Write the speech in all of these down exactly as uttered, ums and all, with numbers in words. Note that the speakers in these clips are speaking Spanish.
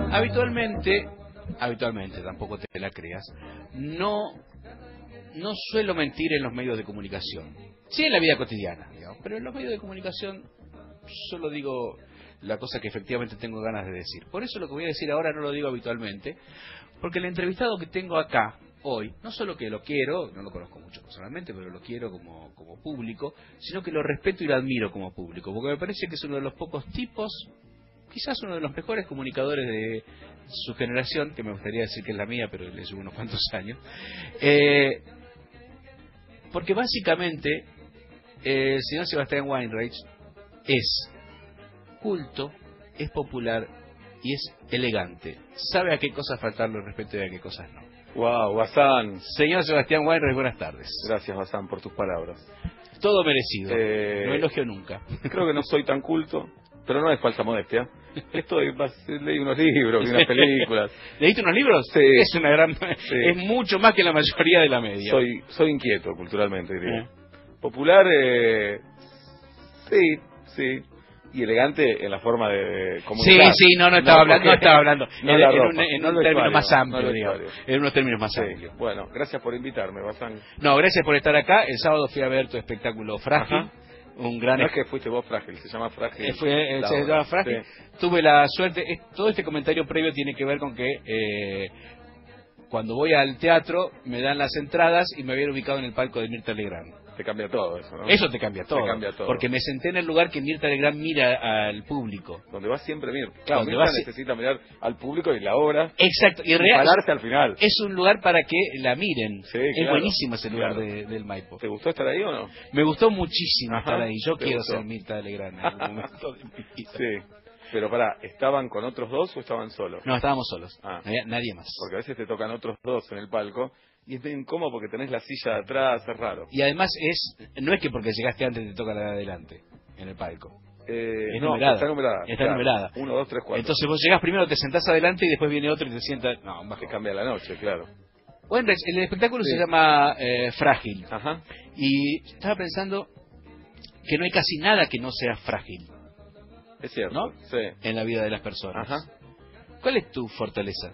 Habitualmente, habitualmente, tampoco te la creas, no, no suelo mentir en los medios de comunicación. Sí en la vida cotidiana, digamos, pero en los medios de comunicación solo digo la cosa que efectivamente tengo ganas de decir. Por eso lo que voy a decir ahora no lo digo habitualmente, porque el entrevistado que tengo acá hoy, no solo que lo quiero, no lo conozco mucho personalmente, pero lo quiero como, como público, sino que lo respeto y lo admiro como público, porque me parece que es uno de los pocos tipos, quizás uno de los mejores comunicadores de su generación, que me gustaría decir que es la mía, pero le llevo unos cuantos años, eh, porque básicamente eh, el señor Sebastián Weinreich es culto, es popular y es elegante. Sabe a qué cosas faltarle el respeto y a qué cosas no. Wow, Bazán. Señor Sebastián Weinreich, buenas tardes. Gracias, Bazán, por tus palabras. Todo merecido. Eh, no elogio nunca. Creo que no soy tan culto, pero no es falsa modestia. Estoy, leí unos libros, vi unas películas. ¿Leíste unos libros? Sí. Es una gran, sí. Es mucho más que la mayoría de la media. Soy, soy inquieto culturalmente, diría. ¿Eh? Popular, eh, sí, sí. Y elegante en la forma de comunicar. Sí, sí, no, no estaba no, hablando, no estaba hablando. No en, la en ropa, un, en no un el término vestuario, más amplio, no digamos. En unos términos más sí. amplios. Bueno, gracias por invitarme, Bazán. No, gracias por estar acá. El sábado fui a ver tu espectáculo Frágil. Ajá. Un gran No es que fuiste vos Frágil, se llama Frágil. Eh, fue, la se obra. llama Frágil. Sí. Tuve la suerte, es, todo este comentario previo tiene que ver con que eh, cuando voy al teatro me dan las entradas y me habían ubicado en el palco de Mirta Legrand. Te cambia todo eso, ¿no? Eso te cambia todo. Te cambia todo. Porque me senté en el lugar que Mirta Legrand mira al público. Donde va siempre Mirta. Claro, Donde Mirta va si- necesita mirar al público y la obra. Exacto. Y, Y real, pararse al final. es un lugar para que la miren. Sí, es claro, buenísimo ese lugar claro. de, del Maipo. ¿Te gustó estar ahí o no? Me gustó muchísimo Ajá, estar ahí. Yo ¿te quiero gustó? ser Mirta Legrand en algún momento de mi vida. Sí. Pero pará, ¿estaban con otros dos o estaban solos? No, estábamos solos. Ah. No había nadie más. Porque a veces te tocan otros dos en el palco y es medio incómodo porque tenés la silla de atrás, es raro. Y además es no es que porque llegaste antes te toca la de adelante en el palco. Eh, Es no, numerada. está numerada. Está claro. numerada. Uno, dos, tres, cuatro. Entonces vos llegás primero, te sentás adelante y después viene otro y te sientas... No, Te bajo. cambia la noche, claro. Bueno, el espectáculo Sí. se llama eh, Frágil. Ajá. Y estaba pensando que no hay casi nada que no sea frágil Es cierto. ¿No? Sí. en la vida de las personas. Ajá. ¿Cuál es tu fortaleza?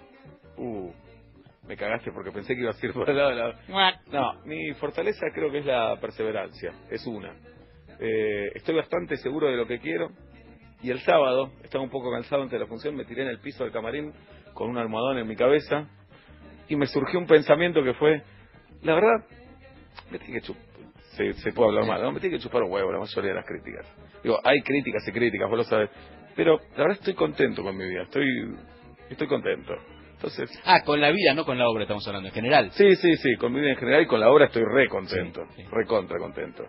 Uh, me cagaste porque pensé que iba a ir por el lado de la... No, mi fortaleza creo que es la perseverancia, es una. Eh, estoy bastante seguro de lo que quiero y el sábado, estaba un poco cansado antes de la función, me tiré en el piso del camarín con un almohadón en mi cabeza y me surgió un pensamiento que fue, la verdad, me tiene que chupar, se, se puede hablar mal, ¿no? Me tiene que chupar un huevo la mayoría de las críticas. Digo, hay críticas y críticas, vos lo sabés, pero la verdad estoy contento con mi vida, estoy, estoy contento. Entonces, Ah, con la vida, no con la obra estamos hablando, en general. sí, sí, sí, con mi vida en general y con la obra estoy re contento, Sí, sí. re contra contento.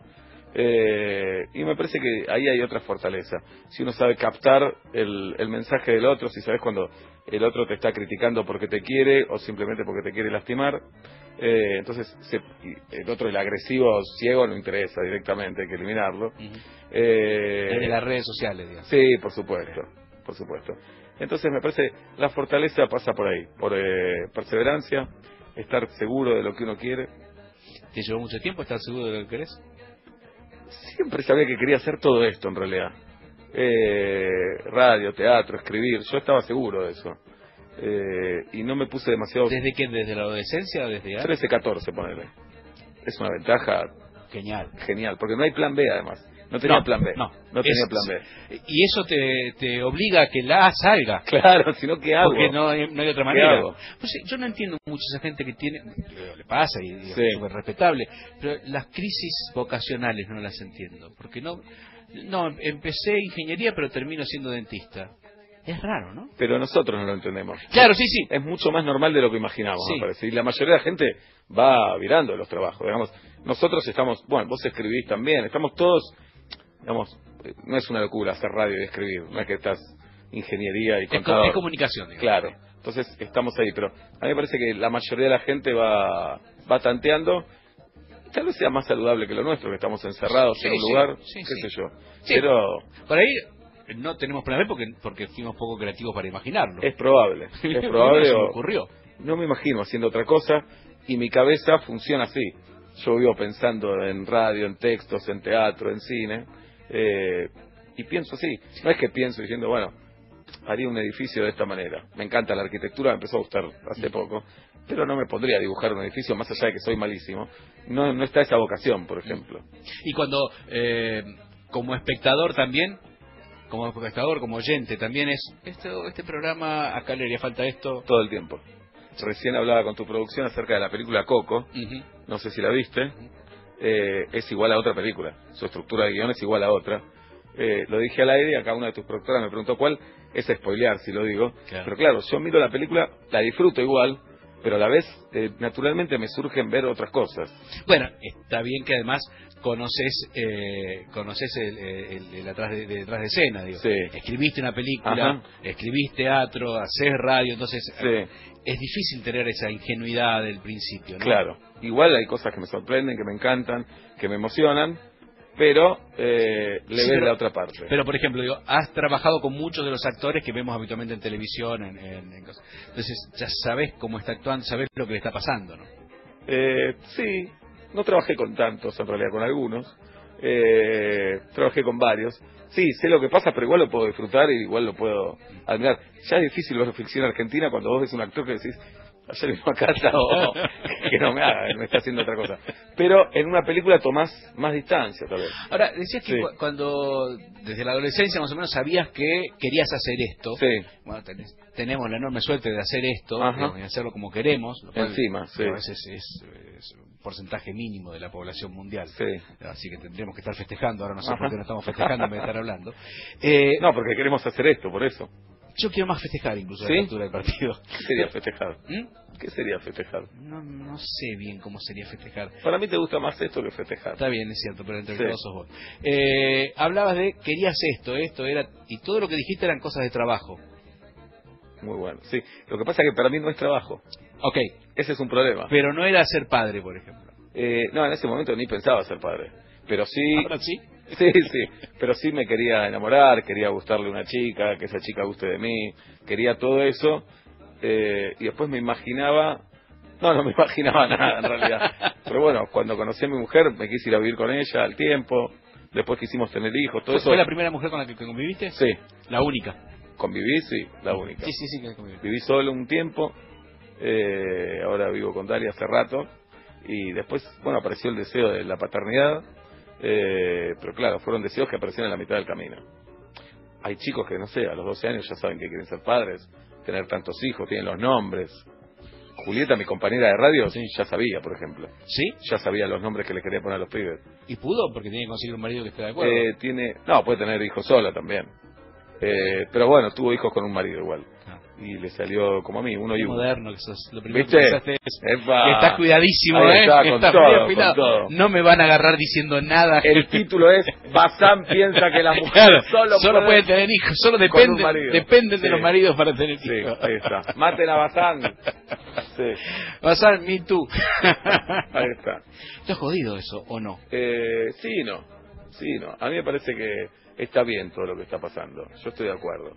Eh, y me parece que ahí hay otra fortaleza. Si uno sabe captar el, el mensaje del otro, si sabes cuando el otro te está criticando porque te quiere o simplemente porque te quiere lastimar, eh, entonces se, y el otro, el agresivo ciego, no interesa directamente, hay que eliminarlo. Ujú. Eh, Desde las redes sociales, digamos. Sí, por supuesto, por supuesto. Entonces me parece la fortaleza pasa por ahí, por eh, perseverancia, estar seguro de lo que uno quiere. ¿Te llevó mucho tiempo estar seguro de lo que querés? Siempre sabía que quería hacer todo esto en realidad. Eh, radio, teatro, escribir, yo estaba seguro de eso. Eh, y no me puse demasiado... ¿Desde qué? ¿Desde la adolescencia o desde ya? trece, catorce, ponele. Es una ventaja Genial. genial, porque no hay plan B además. No tenía No, plan B. no. No tenía Es- plan B. Y eso te, te obliga a que la A salga. Claro, si no, ¿qué hago? Porque no hay, no hay otra ¿Qué manera. hago? Pues sí, yo no entiendo mucho esa gente que tiene, le pasa y, y Sí. es súper respetable, pero las crisis vocacionales no las entiendo. Porque no, no, empecé ingeniería pero termino siendo dentista. Es raro, ¿no? Pero nosotros no lo entendemos. Claro, sí, sí. Es mucho más normal de lo que imaginamos, Sí. me parece. Y la mayoría de la gente va virando los trabajos. Digamos, nosotros estamos, bueno, vos escribís también, estamos todos, digamos, eh, no es una locura hacer radio y escribir, no es que estás ingeniería y Es, co- contador. es comunicación, digamos. Claro, entonces estamos ahí, pero a mí me parece que la mayoría de la gente va, va tanteando. Tal vez sea más saludable que lo nuestro, que estamos encerrados Sí, en un sí, lugar, sí, qué sí. sé yo. Sí. Pero Por ahí no tenemos plan B porque, porque fuimos poco creativos para imaginarlo. es probable, es No probable. se me o- ocurrió. No me imagino haciendo otra cosa y mi cabeza funciona así. Yo vivo pensando en radio, en textos, en teatro, en cine, eh, y pienso así. No es que pienso diciendo, bueno, haría un edificio de esta manera. Me encanta la arquitectura, me empezó a gustar hace poco, pero no me pondría a dibujar un edificio, más allá de que soy malísimo. No, no está esa vocación, por ejemplo. Y cuando, eh, como espectador también, como espectador, como oyente, también es, esto, este programa, acá le haría falta esto. Todo el tiempo. Recién hablaba con tu producción acerca de la película Coco, uh-huh. No sé si la viste, uh-huh. eh, es igual a otra película, su estructura de guión es igual a otra. Eh, lo dije al aire y acá una de tus productoras me preguntó cuál, es spoilear si lo digo, claro. Pero claro, yo miro la película, la disfruto igual, pero a la vez, eh, naturalmente me surgen ver otras cosas. Bueno, está bien que además conoces eh, conoces el, el, el atrás de, de detrás de escena, digo. Sí. Escribiste una película, ajá. Escribís teatro, haces radio, entonces sí. Es difícil tener esa ingenuidad del principio, ¿no? Claro, igual hay cosas que me sorprenden, que me encantan, que me emocionan, pero eh, le sí, ves pero, la otra parte. Pero, por ejemplo, digo, has trabajado con muchos de los actores que vemos habitualmente en televisión, en, en, en cosas. Entonces ya sabés cómo está actuando, sabés lo que le está pasando, ¿no? Eh, sí, no trabajé con tantos, en realidad con algunos. Eh, trabajé con varios. Sí, sé lo que pasa, pero igual lo puedo disfrutar y igual lo puedo admirar. Ya es difícil ver ficción argentina cuando vos ves un actor que decís, ayer vino a casa o que no me haga, me está haciendo otra cosa. Pero en una película tomás más distancia, tal vez. Ahora, decías que sí. cu cuando, desde la adolescencia más o menos, sabías que querías hacer esto. Sí. Bueno, tenés, tenemos la enorme suerte de hacer esto, digamos, y hacerlo como queremos. Lo cual, encima, sí. A veces es, es un porcentaje mínimo de la población mundial. Sí. Así que tendremos que estar festejando. Ahora no sé Ajá. por qué no estamos festejando en vez de estar hablando. Eh, no, porque queremos hacer esto, por eso. Yo quiero más festejar incluso ¿Sí? la altura del partido. ¿Qué sería festejar? ¿Mm? ¿Qué sería festejar? No, no sé bien cómo sería festejar. Para mí te gusta más esto que festejar. Está bien, es cierto, pero entre sí. todos sos vos. Eh, hablabas de, querías esto, esto, era y todo lo que dijiste eran cosas de trabajo. Muy bueno, sí. Lo que pasa es que para mí no es trabajo. Ok. Ese es un problema. Pero no era ser padre, por ejemplo. Eh, no, en ese momento ni pensaba ser padre. Pero sí... ¿Ahora sí? Sí, sí, pero sí me quería enamorar, quería gustarle a una chica, que esa chica guste de mí, quería todo eso, eh, y después me imaginaba, no, no me imaginaba nada en realidad, pero bueno, cuando conocí a mi mujer me quise ir a vivir con ella al tiempo, después quisimos tener hijos, todo eso. ¿Fue la primera mujer con la que conviviste? Sí. La única. Conviví, sí, la única. Sí, sí, sí, que conviví. Viví solo un tiempo, eh, ahora vivo con Dalia hace rato, y después, bueno, apareció el deseo de la paternidad. Eh, pero claro, fueron deseos que aparecieron en la mitad del camino. Hay chicos que, no sé, a los doce años ya saben que quieren ser padres, tener tantos hijos, tienen los nombres. Julieta, mi compañera de radio, sí, ya sabía, por ejemplo. ¿Sí? Ya sabía los nombres que le quería poner a los pibes. ¿Y pudo? Porque tiene que conseguir un marido que esté de acuerdo. Eh, tiene, no, puede tener hijos sola también. Eh, pero bueno, tuvo hijos con un marido igual. Ah. Y le salió como a mí, uno y uno. Moderno que sos. Lo primero ¿Viste? que pensaste es, que estás cuidadísimo, ahí ¿eh? Está, con estás todo, muy afilado. con todo. No me van a agarrar diciendo nada. El título es Bazán piensa que las mujeres claro, solo, solo pueden tener hijos, solo dependen, dependen sí. de los maridos para tener sí, hijos. Ahí está. Maten a Bazán. Sí. Bazán, me too. Ahí está. ¿Estás jodido eso o no? Eh, sí, no. Sí, no. A mí me parece que está bien todo lo que está pasando. Yo estoy de acuerdo.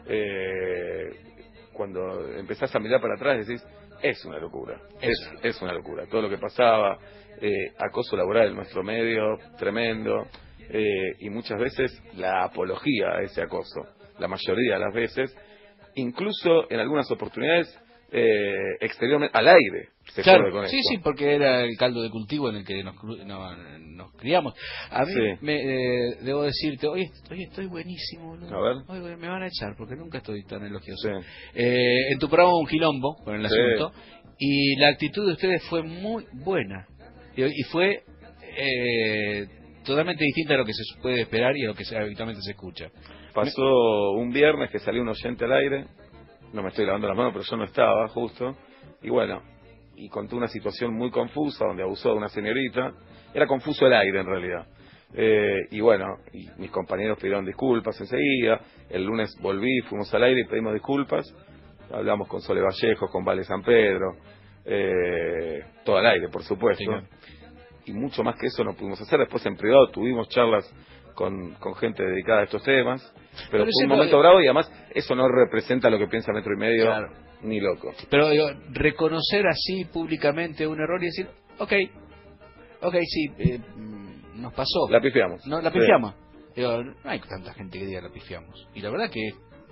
Eh, cuando empezás a mirar para atrás decís, es una locura. Es, es una locura. Todo lo que pasaba, eh, acoso laboral en nuestro medio, tremendo. Eh, y muchas veces la apología a ese acoso. La mayoría de las veces, incluso en algunas oportunidades, eh, exteriormente, al aire. Se claro, con sí, esto. sí, porque era el caldo de cultivo en el que nos, no, nos criamos. A mí, sí. me, eh, debo decirte, hoy, hoy estoy buenísimo, boludo. A ver. Hoy me van a echar porque nunca estoy tan elogioso. Sí. Eh, en tu programa un quilombo con el sí. asunto y la actitud de ustedes fue muy buena y, y fue eh, totalmente distinta a lo que se puede esperar y a lo que se, habitualmente se escucha. Pasó un viernes que salió un oyente al aire, no me estoy lavando las manos, pero yo no estaba justo, y bueno, y contó una situación muy confusa donde abusó de una señorita. Era confuso el aire en realidad. Eh, y bueno, y mis compañeros pidieron disculpas enseguida. El lunes volví, fuimos al aire y pedimos disculpas. Hablamos con Sole Vallejo, con Vale San Pedro, eh, todo al aire, por supuesto. Sí, claro. Y mucho más que eso no pudimos hacer. Después en privado tuvimos charlas con, con gente dedicada a estos temas. Pero, pero fue un momento bravo y además eso no representa lo que piensa Metro y Medio, claro, ni loco. Pero digo, reconocer así públicamente un error y decir, ok, ok, sí, eh, nos pasó. La pifiamos. No, la pifiamos. Sí. Digo, no hay tanta gente que diga la pifiamos. Y la verdad que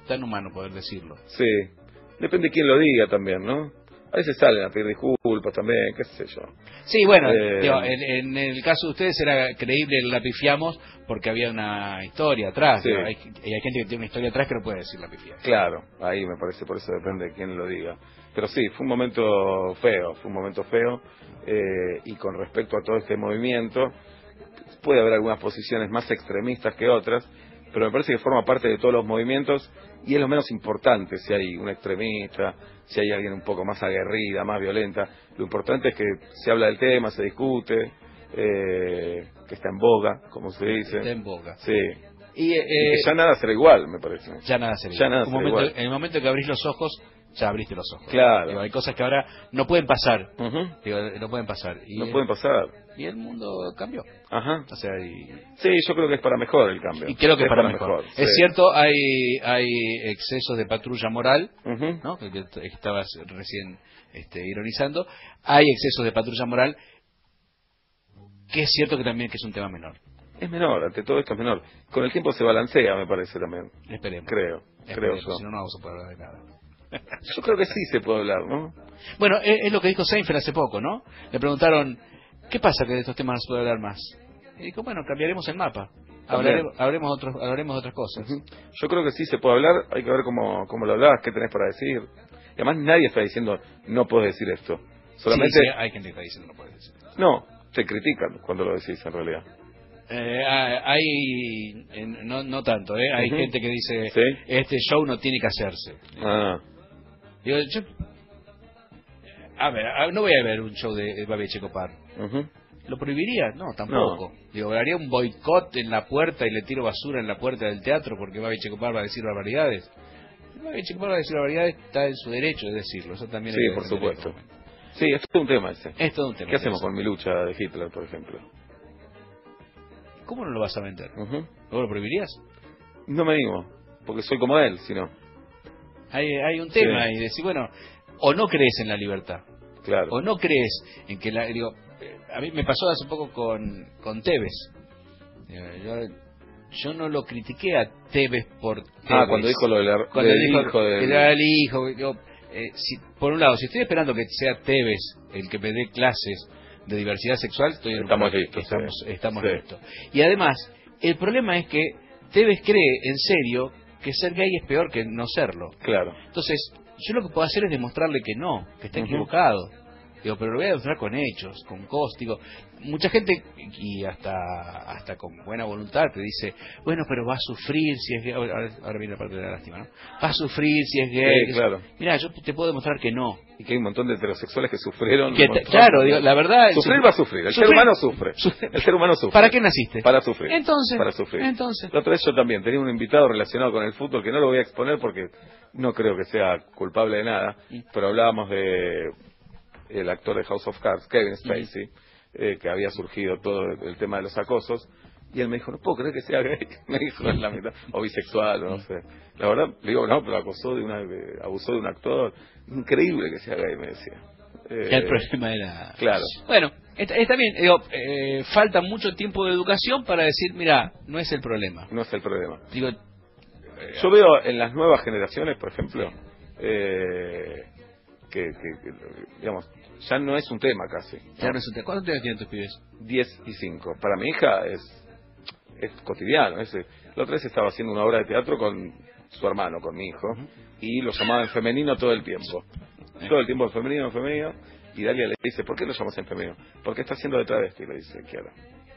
tan humano poder decirlo. Sí, depende de quién lo diga también, ¿no? A veces salen a pedir disculpas también, qué sé yo. Sí, bueno, eh... digo, en, en el caso de ustedes era creíble que la pifiamos porque había una historia atrás. Sí. Digo, hay, y hay gente que tiene una historia atrás que no puede decir la pifiamos. Claro, ahí me parece, por eso depende de quién lo diga. Pero sí, fue un momento feo, fue un momento feo. Eh, y con respecto a todo este movimiento, puede haber algunas posiciones más extremistas que otras, pero me parece que forma parte de todos los movimientos y es lo menos importante si hay un extremista, si hay alguien un poco más aguerrida, más violenta. Lo importante es que se habla del tema, se discute, eh, que está en boga, como se dice. Está en boga. Sí. Y, eh, y que ya nada será igual, me parece. Ya nada será ya igual. Nada Un será momento, igual. En el momento que abrís los ojos, ya abriste los ojos. Claro. Digo, hay cosas que ahora no pueden pasar. Uh-huh. Digo, no pueden pasar. Y no el, pueden pasar. Y el mundo cambió. Ajá. O sea, y... Sí, yo creo que es para mejor el cambio. Y creo que es, es para, para mejor. mejor. Es sí. cierto, hay hay excesos de patrulla moral, uh-huh. ¿no? Que, que estabas recién este, ironizando. Hay excesos de patrulla moral, que es cierto que también que es un tema menor. Es menor, ante todo esto es menor. Con el tiempo se balancea, me parece también. Esperemos. Creo, Esperemos, creo yo. Si no, no vamos a poder hablar de nada. Yo creo que sí se puede hablar, ¿no? Bueno, es, es lo que dijo Seinfeld hace poco, ¿no? Le preguntaron, ¿qué pasa que de estos temas no se puede hablar más? Y dijo, bueno, cambiaremos el mapa. Hablaremos, hablaremos, otros, hablaremos de otras cosas. Uh-huh. Yo creo que sí se puede hablar, hay que ver cómo, cómo lo hablas, qué tenés para decir. Y además nadie está diciendo, no puedes decir esto. Solamente... Sí, sí, hay gente que está diciendo, no puedes decir esto. No, te critican cuando lo decís en realidad. Eh, hay, en, no, no tanto, ¿eh? Hay uh-huh. gente que dice, ¿sí? Este show no tiene que hacerse. Ah. Digo, yo... A ver, no voy a ver un show de Babi Checopar. Uh-huh. ¿Lo prohibiría? No, tampoco. No. Digo, haría un boicot en la puerta y le tiro basura en la puerta del teatro porque Babi Checopar va a decir barbaridades. Babi Checopar va a decir barbaridades, está en su derecho de decirlo. Eso también sí, por supuesto. Sí, es todo un tema ese. Es todo un tema. ¿Qué hacemos con mi lucha de Hitler, por ejemplo? ¿Cómo no lo vas a vender? Uh-huh. ¿Luego lo prohibirías? No me animo, porque soy como él, si no. Hay, hay un tema sí. y decir, bueno, o no crees en la libertad. Claro. O no crees en que la... Digo, a mí me pasó hace poco con, con Tevez. Yo, yo no lo critiqué a Tevez por Tevez. Ah, cuando dijo lo del, cuando del dijo, hijo del... Que era el hijo. Digo, eh, si, por un lado, si estoy esperando que sea Tevez el que me dé clases de diversidad sexual, estoy estamos listos. Estamos, sí. estamos sí. listos. Y además, el problema es que Tevez cree en serio que ser gay es peor que no serlo. Claro. Entonces, yo lo que puedo hacer es demostrarle que no, que está uh-huh. equivocado. Digo, pero lo voy a demostrar con hechos, con cosas. Digo, mucha gente, y hasta hasta con buena voluntad, te dice, bueno, pero va a sufrir si es gay. Ahora, ahora viene la parte de la lástima, ¿no? Va a sufrir si es gay. Sí, claro. Mira, yo te puedo demostrar que no. Y que hay un montón de heterosexuales que sufrieron. Que te, claro, digo, la verdad... Sufrir su, va a sufrir, el sufrir, ser humano sufre. sufre. El ser humano sufre. ¿Para qué naciste? Para sufrir. Entonces. Para sufrir. Entonces. La otra vez yo también tenía un invitado relacionado con el fútbol que no lo voy a exponer porque no creo que sea culpable de nada, ¿sí? Pero hablábamos de el actor de House of Cards, Kevin Spacey, uh-huh. eh, que había surgido todo el tema de los acosos, y él me dijo, no puedo creer que sea gay, me dijo en la mitad, o bisexual, no sé. La verdad, le digo, no, pero acosó de una, abusó de un actor, increíble que sea gay, me decía. Eh, ya el problema era... Claro. Bueno, está, está bien, digo, eh, falta mucho tiempo de educación para decir, mira, no es el problema. No es el problema. Digo, eh, yo veo en las nuevas generaciones, por ejemplo, eh, que, que, que, digamos, ya no es un tema casi. ¿No? Ya no es un tema. ¿Cuántos años tienen tus pibes? Diez y cinco. Para mi hija es es cotidiano. Es, la otra vez estaba haciendo una obra de teatro con su hermano, con mi hijo, uh-huh. y lo llamaba en femenino todo el tiempo. Uh-huh. Todo el tiempo en femenino, en femenino. Y Dalia le dice, ¿por qué lo llamas en femenino? Porque está haciendo de travesti, le dice Kiara.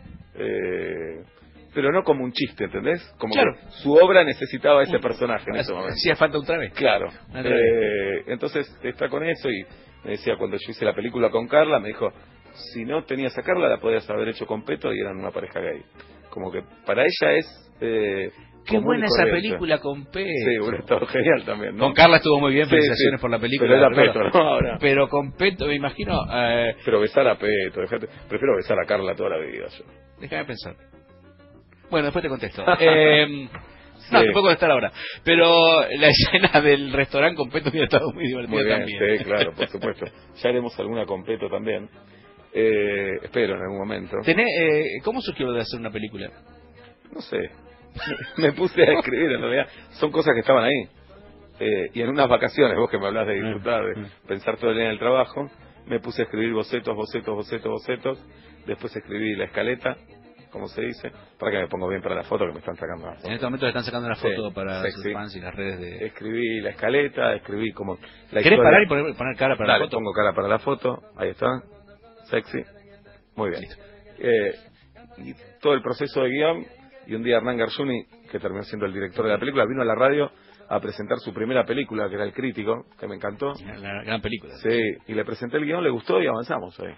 Eh, pero no como un chiste, ¿entendés? Como claro. que su obra necesitaba ese personaje en ese momento. Hacía falta un travesti. Claro. Eh, entonces está con eso y me decía, cuando yo hice la película con Carla, me dijo, si no tenías a Carla, la podías haber hecho con Peto y eran una pareja gay. Como que para ella es... Eh, Qué buena esa película con Peto. Sí, hubiera estado genial también, ¿no? Con Carla estuvo muy bien, sí, felicitaciones sí. por la película. Pero era Peto, ¿no? Ahora. Pero con Peto, me imagino... Eh... Pero besar a Peto, dejate... prefiero besar a Carla toda la vida yo. Déjame pensar. Bueno, después te contesto. eh... No, sí. Te puedo contestar ahora. Pero la escena del restaurante con Peto hubiera estado muy divertida muy bien, también. Sí, claro, por supuesto. Ya haremos alguna con Peto también. Eh, espero en algún momento. ¿Tenés, eh, ¿Cómo surgió lo de hacer una película? No sé. me puse a escribir, en realidad son cosas que estaban ahí. Eh, y en unas vacaciones, vos que me hablás de disfrutar, de pensar todo el día en el trabajo, me puse a escribir bocetos, bocetos, bocetos, bocetos. Después escribí la escaleta, como se dice, para que me pongo bien para la foto, que me están sacando la foto. En este momento le están sacando una foto Sí, para sexy. sus fans y las redes de... Escribí la escaleta, escribí como... La ¿Querés historia. parar y poner, poner cara para Dale, la foto? pongo cara para la foto, ahí está, sexy, muy bien. Eh, y todo el proceso de guión, y un día Hernán Garjuni, que terminó siendo el director de la película, vino a la radio a presentar su primera película, que era El Crítico, que me encantó. La gran película. Sí, y le presenté el guión, le gustó y avanzamos ahí.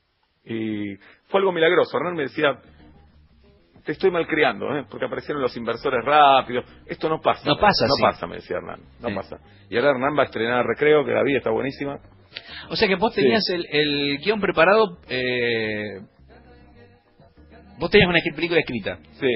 Y fue algo milagroso. Hernán me decía, te estoy malcriando, ¿eh? Porque aparecieron los inversores rápidos. Esto no pasa. No pasa, No sí. pasa, me decía Hernán. No Sí. pasa. Y ahora Hernán va a estrenar Recreo, que la vi, está buenísima. O sea que vos tenías Sí. el, el guión preparado... Eh... Vos tenías una película escrita. Sí.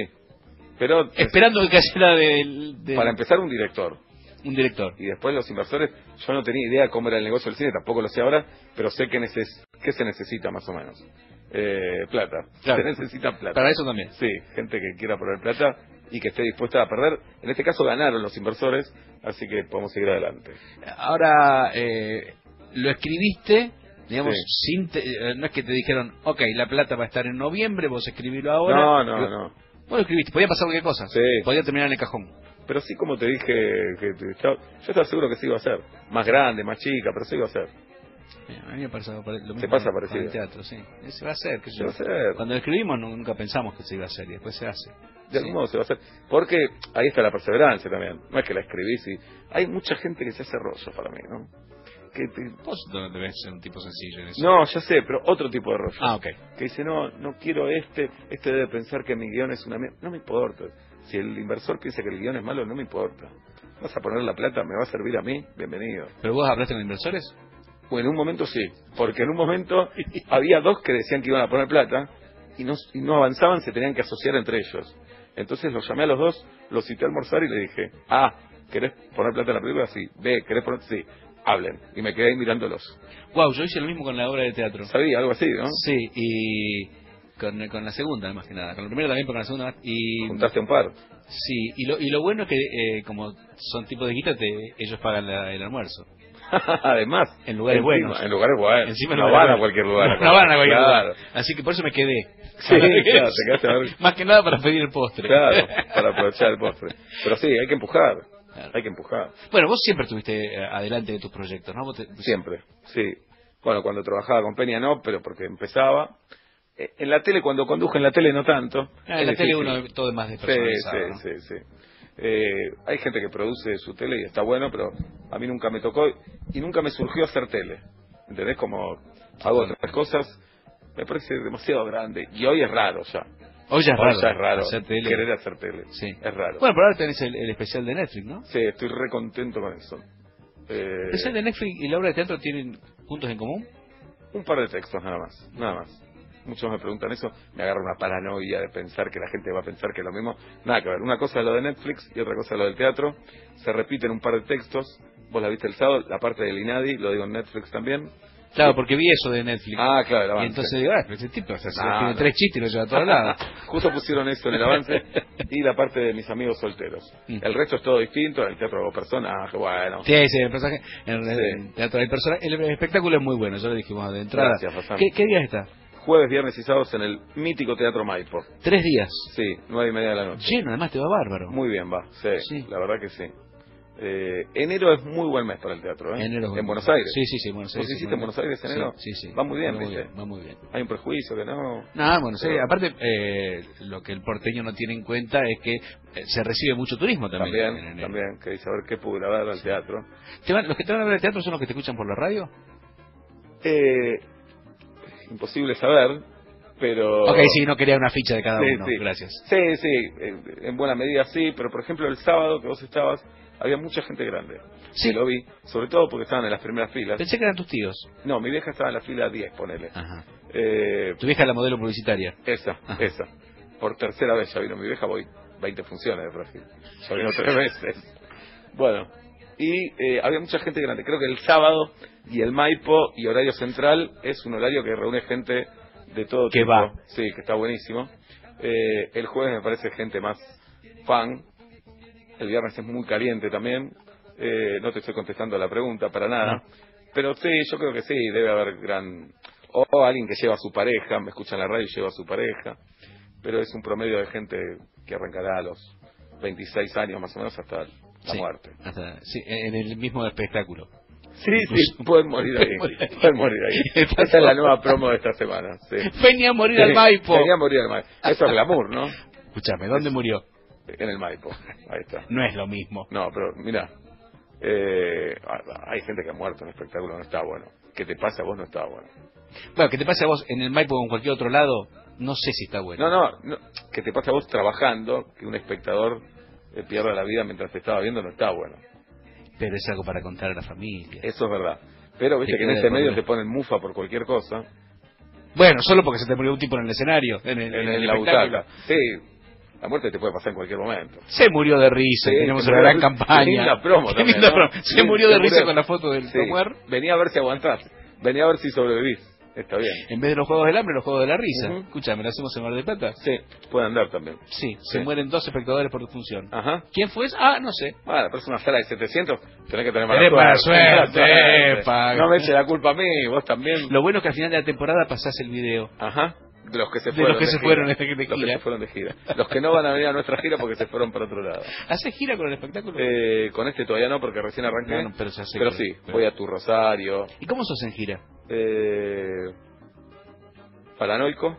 Pero Esperando que cayera del, del- para empezar, un director. un director. Y después los inversores, yo no tenía idea cómo era el negocio del cine, tampoco lo sé ahora, pero sé que, neces que se necesita más o menos. Eh, plata. Claro. Se necesita plata. Para eso también. Sí, gente que quiera poner plata y que esté dispuesta a perder. En este caso ganaron los inversores, así que podemos seguir adelante. Ahora, eh, lo escribiste, digamos, Sí. sin te- eh, no es que te dijeron, ok, la plata va a estar en noviembre, vos escribilo ahora. No, no, Lo- no. Vos lo escribiste, podía pasar cualquier cosa. Sí. Podía terminar en el cajón. Pero sí, como te dije, que que- yo, yo estaba seguro que se iba a hacer. Más grande, más chica, pero se iba a hacer. Eh, A mí me parece lo mismo Te pasa con- parecido. con el teatro, sí. Eh, Se va a hacer, qué sé Se va a yo. hacer. Cuando lo escribimos no- nunca pensamos que se iba a hacer y después se hace. De algún modo se va a hacer. Porque ahí está la perseverancia también. No es que la escribís y... Hay mucha gente que se hace rollo para mí, ¿no? Que te- Vos no debes ser un tipo sencillo en eso. No, ya sé, pero otro tipo de rollo. Ah, ok. Que dice, no, no quiero este, este debe pensar que mi guión es una mierda. No me importa. Si el inversor piensa que el guión es malo, no me importa. Vas a poner la plata, me va a servir a mí, bienvenido. ¿Pero vos hablaste con inversores? Pues en un momento sí, porque en un momento había dos que decían que iban a poner plata y no, y no avanzaban, se tenían que asociar entre ellos. Entonces los llamé a los dos, los cité a almorzar y le dije, A, ¿querés poner plata en la película? Sí. B, ¿querés poner? Sí. Hablen. Y me quedé ahí mirándolos. Wow, yo hice lo mismo con la obra de teatro. Sabía, algo así, ¿no? Sí, y con, con la segunda, más que nada. Con la primera también, pero con la segunda más. Y, Juntaste un par. sí, y lo, y lo bueno es que eh, como son tipos de guita, te, ellos pagan la- el almuerzo. Además, En lugares encima, buenos. En lugares buenos. Encima en no lugares van a buenos. cualquier lugar. No van a cualquier Claro. lugar. Así que por eso me quedé. Sí, claro, te quedaste a ver. Más que nada para pedir el postre. Claro, para aprovechar el postre. Pero sí, hay que empujar. Claro. Hay que empujar. Bueno, vos siempre estuviste eh, adelante de tus proyectos, ¿no? Vos te- Siempre, sí. Bueno, cuando trabajaba con Peña no, pero porque empezaba. Eh, En la tele, cuando conduje en la tele no tanto. Ah, en Es la tele difícil. uno todo es más Sí, despersonalizado, sí, ¿no? sí, sí. Eh, hay gente que produce su tele y está bueno, pero a mí nunca me tocó y nunca me surgió hacer tele. ¿Entendés? Como hago otras cosas, me parece demasiado grande. Y hoy es raro ya. Hoy ya es Hoy raro, ya es raro hacer tele. querer hacer tele. Sí. Es raro. Bueno, pero ahora tenés el, el especial de Netflix, ¿no? Sí, estoy re contento con eso. Eh, ¿El especial de Netflix y la obra de teatro tienen puntos en común? Un par de textos nada más, nada más. Muchos me preguntan eso, me agarra una paranoia de pensar que la gente va a pensar que es lo mismo. Nada que ver, una cosa es lo de Netflix y otra cosa es lo del teatro. Se repiten un par de textos, vos la viste el sábado, la parte del INADI, lo digo en Netflix también. Claro, Sí. porque vi eso de Netflix. Ah, claro, el y avance. entonces digo, ah, pero ese tipo o sea, se No, tiene no. tres chistes y lo lleva a todos lados. Justo pusieron eso en el avance y la parte de mis amigos solteros. Mm. El resto es todo distinto, en el teatro hago personaje, bueno. Sí, sí, el personaje, en el, Sí. el teatro hay personajes, el, el espectáculo es muy bueno, ya lo dijimos de entrada. Gracias, Hassan. ¿Qué, ¿Qué día está? Jueves, viernes y sábados en el mítico Teatro Maipo. Tres días. Sí, nueve y media de la noche. Lleno, además te va bárbaro. Muy bien va, sí, Sí. la verdad que sí. Eh, enero es muy buen mes para el teatro, ¿eh? Enero es en buen- Buenos Aires. Sí, sí, sí, Buenos Aires. ¿Vos hiciste muy en Buenos bien. Aires enero? Sí, sí, sí. Va muy bien, va muy ¿viste? bien, va muy bien. Hay un prejuicio que no... No, bueno, sí, Pero- aparte eh, lo que el porteño no tiene en cuenta es que eh, se recibe mucho turismo también. También, en enero. también, que dice, a ver qué pude grabar al teatro. ¿Te van- ¿Los que te van a ver el teatro son los que te escuchan por la radio? Eh, imposible saber, pero... Ok, sí, no quería una ficha de cada Sí, uno, sí. gracias. Sí, sí, eh, en buena medida sí, pero por ejemplo el sábado que vos estabas, había mucha gente grande. Sí. Que lo vi, sobre todo porque estaban en las primeras filas. Pensé que eran tus tíos. No, mi vieja estaba en la fila diez, ponele. Ajá. Eh, Tu vieja es la modelo publicitaria. esa, Ajá. esa. Por tercera vez ya vino mi vieja, voy veinte funciones de Brasil. Ya vino tres veces. Bueno, y eh, había mucha gente grande. Creo que el sábado y el Maipo y horario central es un horario que reúne gente de todo Que tipo. va. Sí, que está buenísimo. Eh, el jueves me parece gente más fan. El viernes es muy caliente también. Eh, no te estoy contestando la pregunta para nada. No. Pero sí, yo creo que sí, debe haber gran... O, o alguien que lleva a su pareja, me escucha en la radio y lleva a su pareja. Pero es un promedio de gente que arrancará a los veintiséis años más o menos hasta la sí, muerte. Hasta, sí, en el mismo espectáculo. Sí, sí, pueden morir ahí. Pueden morir ahí. Esa es la nueva promo de esta semana. Sí. Venía a morir al Maipo. Venía a morir al Maipo. Eso es glamour, ¿no? Escúchame, ¿dónde es, murió? En el Maipo. Ahí está. No es lo mismo. No, pero mira, eh, hay gente que ha muerto en el espectáculo, no está bueno. Que te pase a vos no está bueno. Bueno, que te pase a vos en el Maipo o en cualquier otro lado, no sé si está bueno. No, no, no que te pase a vos trabajando, que un espectador eh, pierda la vida mientras te estaba viendo, no está bueno. Pero es algo para contar a la familia. Eso es verdad. Pero viste que en ese medio te ponen mufa por cualquier cosa. Bueno, solo porque se te murió un tipo en el escenario, en el, en, en el el la butaca. Sí, la muerte te puede pasar en cualquier momento. Se murió de risa, sí, tenemos una gran campaña. Qué linda promo Qué también, linda ¿no? promo. Se sí, murió de se risa murió. con la foto del sí. comer. Venía a ver si aguantás. Venía a ver si sobrevivís. Está bien. En vez de los juegos del hambre, los juegos de la risa. Uh-huh. Escúchame, ¿lo hacemos en Mar del Plata? Sí, puede andar también. Sí, sí, se mueren dos espectadores por función. Ajá. ¿Quién fue ese? Ah, no sé. Bueno, pero es una sala de setecientos, tenés que tener mala suerte. Mala suerte, suerte. suerte. No me eche la culpa a mí, vos también. Lo bueno es que al final de la temporada pasás el video. Ajá. De los que se de fueron los que de se gira. fueron de, de los gira. que se fueron de gira. Los que no van a venir a nuestra gira porque se fueron para otro lado. ¿Haces gira con el espectáculo? Eh, con este todavía no, porque recién arranqué. No, no, pero se hace pero que, sí, pero... voy a tu Rosario. ¿Y cómo sos en gira? Eh, paranoico,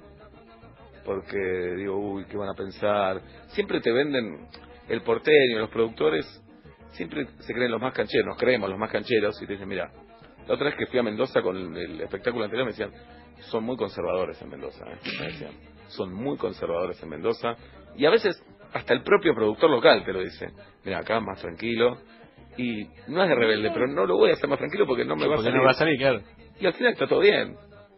porque digo, uy, ¿qué van a pensar? Siempre te venden, el porteño, los productores, siempre se creen los más cancheros, nos creemos los más cancheros, y te dicen, mira, la otra vez que fui a Mendoza con el, el espectáculo anterior me decían, son muy conservadores en Mendoza, ¿eh? Me decían, son muy conservadores en Mendoza, y a veces hasta el propio productor local te lo dice, mira, acá más tranquilo, y no es de rebelde, pero no lo voy a hacer más tranquilo porque no me sí, va a salir. no va a salir, claro. Y al final está todo bien.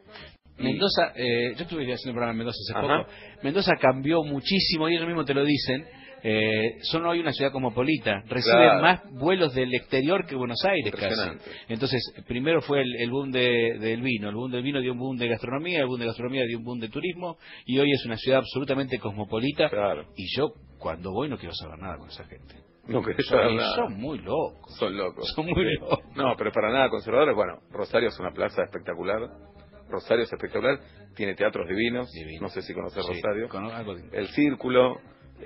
Mendoza, eh, yo estuve haciendo un programa en Mendoza hace Ajá. poco. Mendoza cambió muchísimo, y ellos mismos te lo dicen. Eh, son hoy una ciudad cosmopolita, reciben claro. más vuelos del exterior que Buenos Aires casi. Entonces, primero fue el, el boom de, del vino, el boom del vino dio un boom de gastronomía, el boom de gastronomía dio un boom de turismo, y hoy es una ciudad absolutamente cosmopolita. Claro. Y yo, cuando voy, no quiero saber nada con esa gente. No querés saber son, nada. Son muy locos. Son locos. Son muy sí. locos. No, pero para nada conservadores. Bueno, Rosario es una plaza espectacular. Rosario es espectacular, tiene teatros divinos, Divino. No sé si conoces sí, Rosario. Con algo de... El Círculo,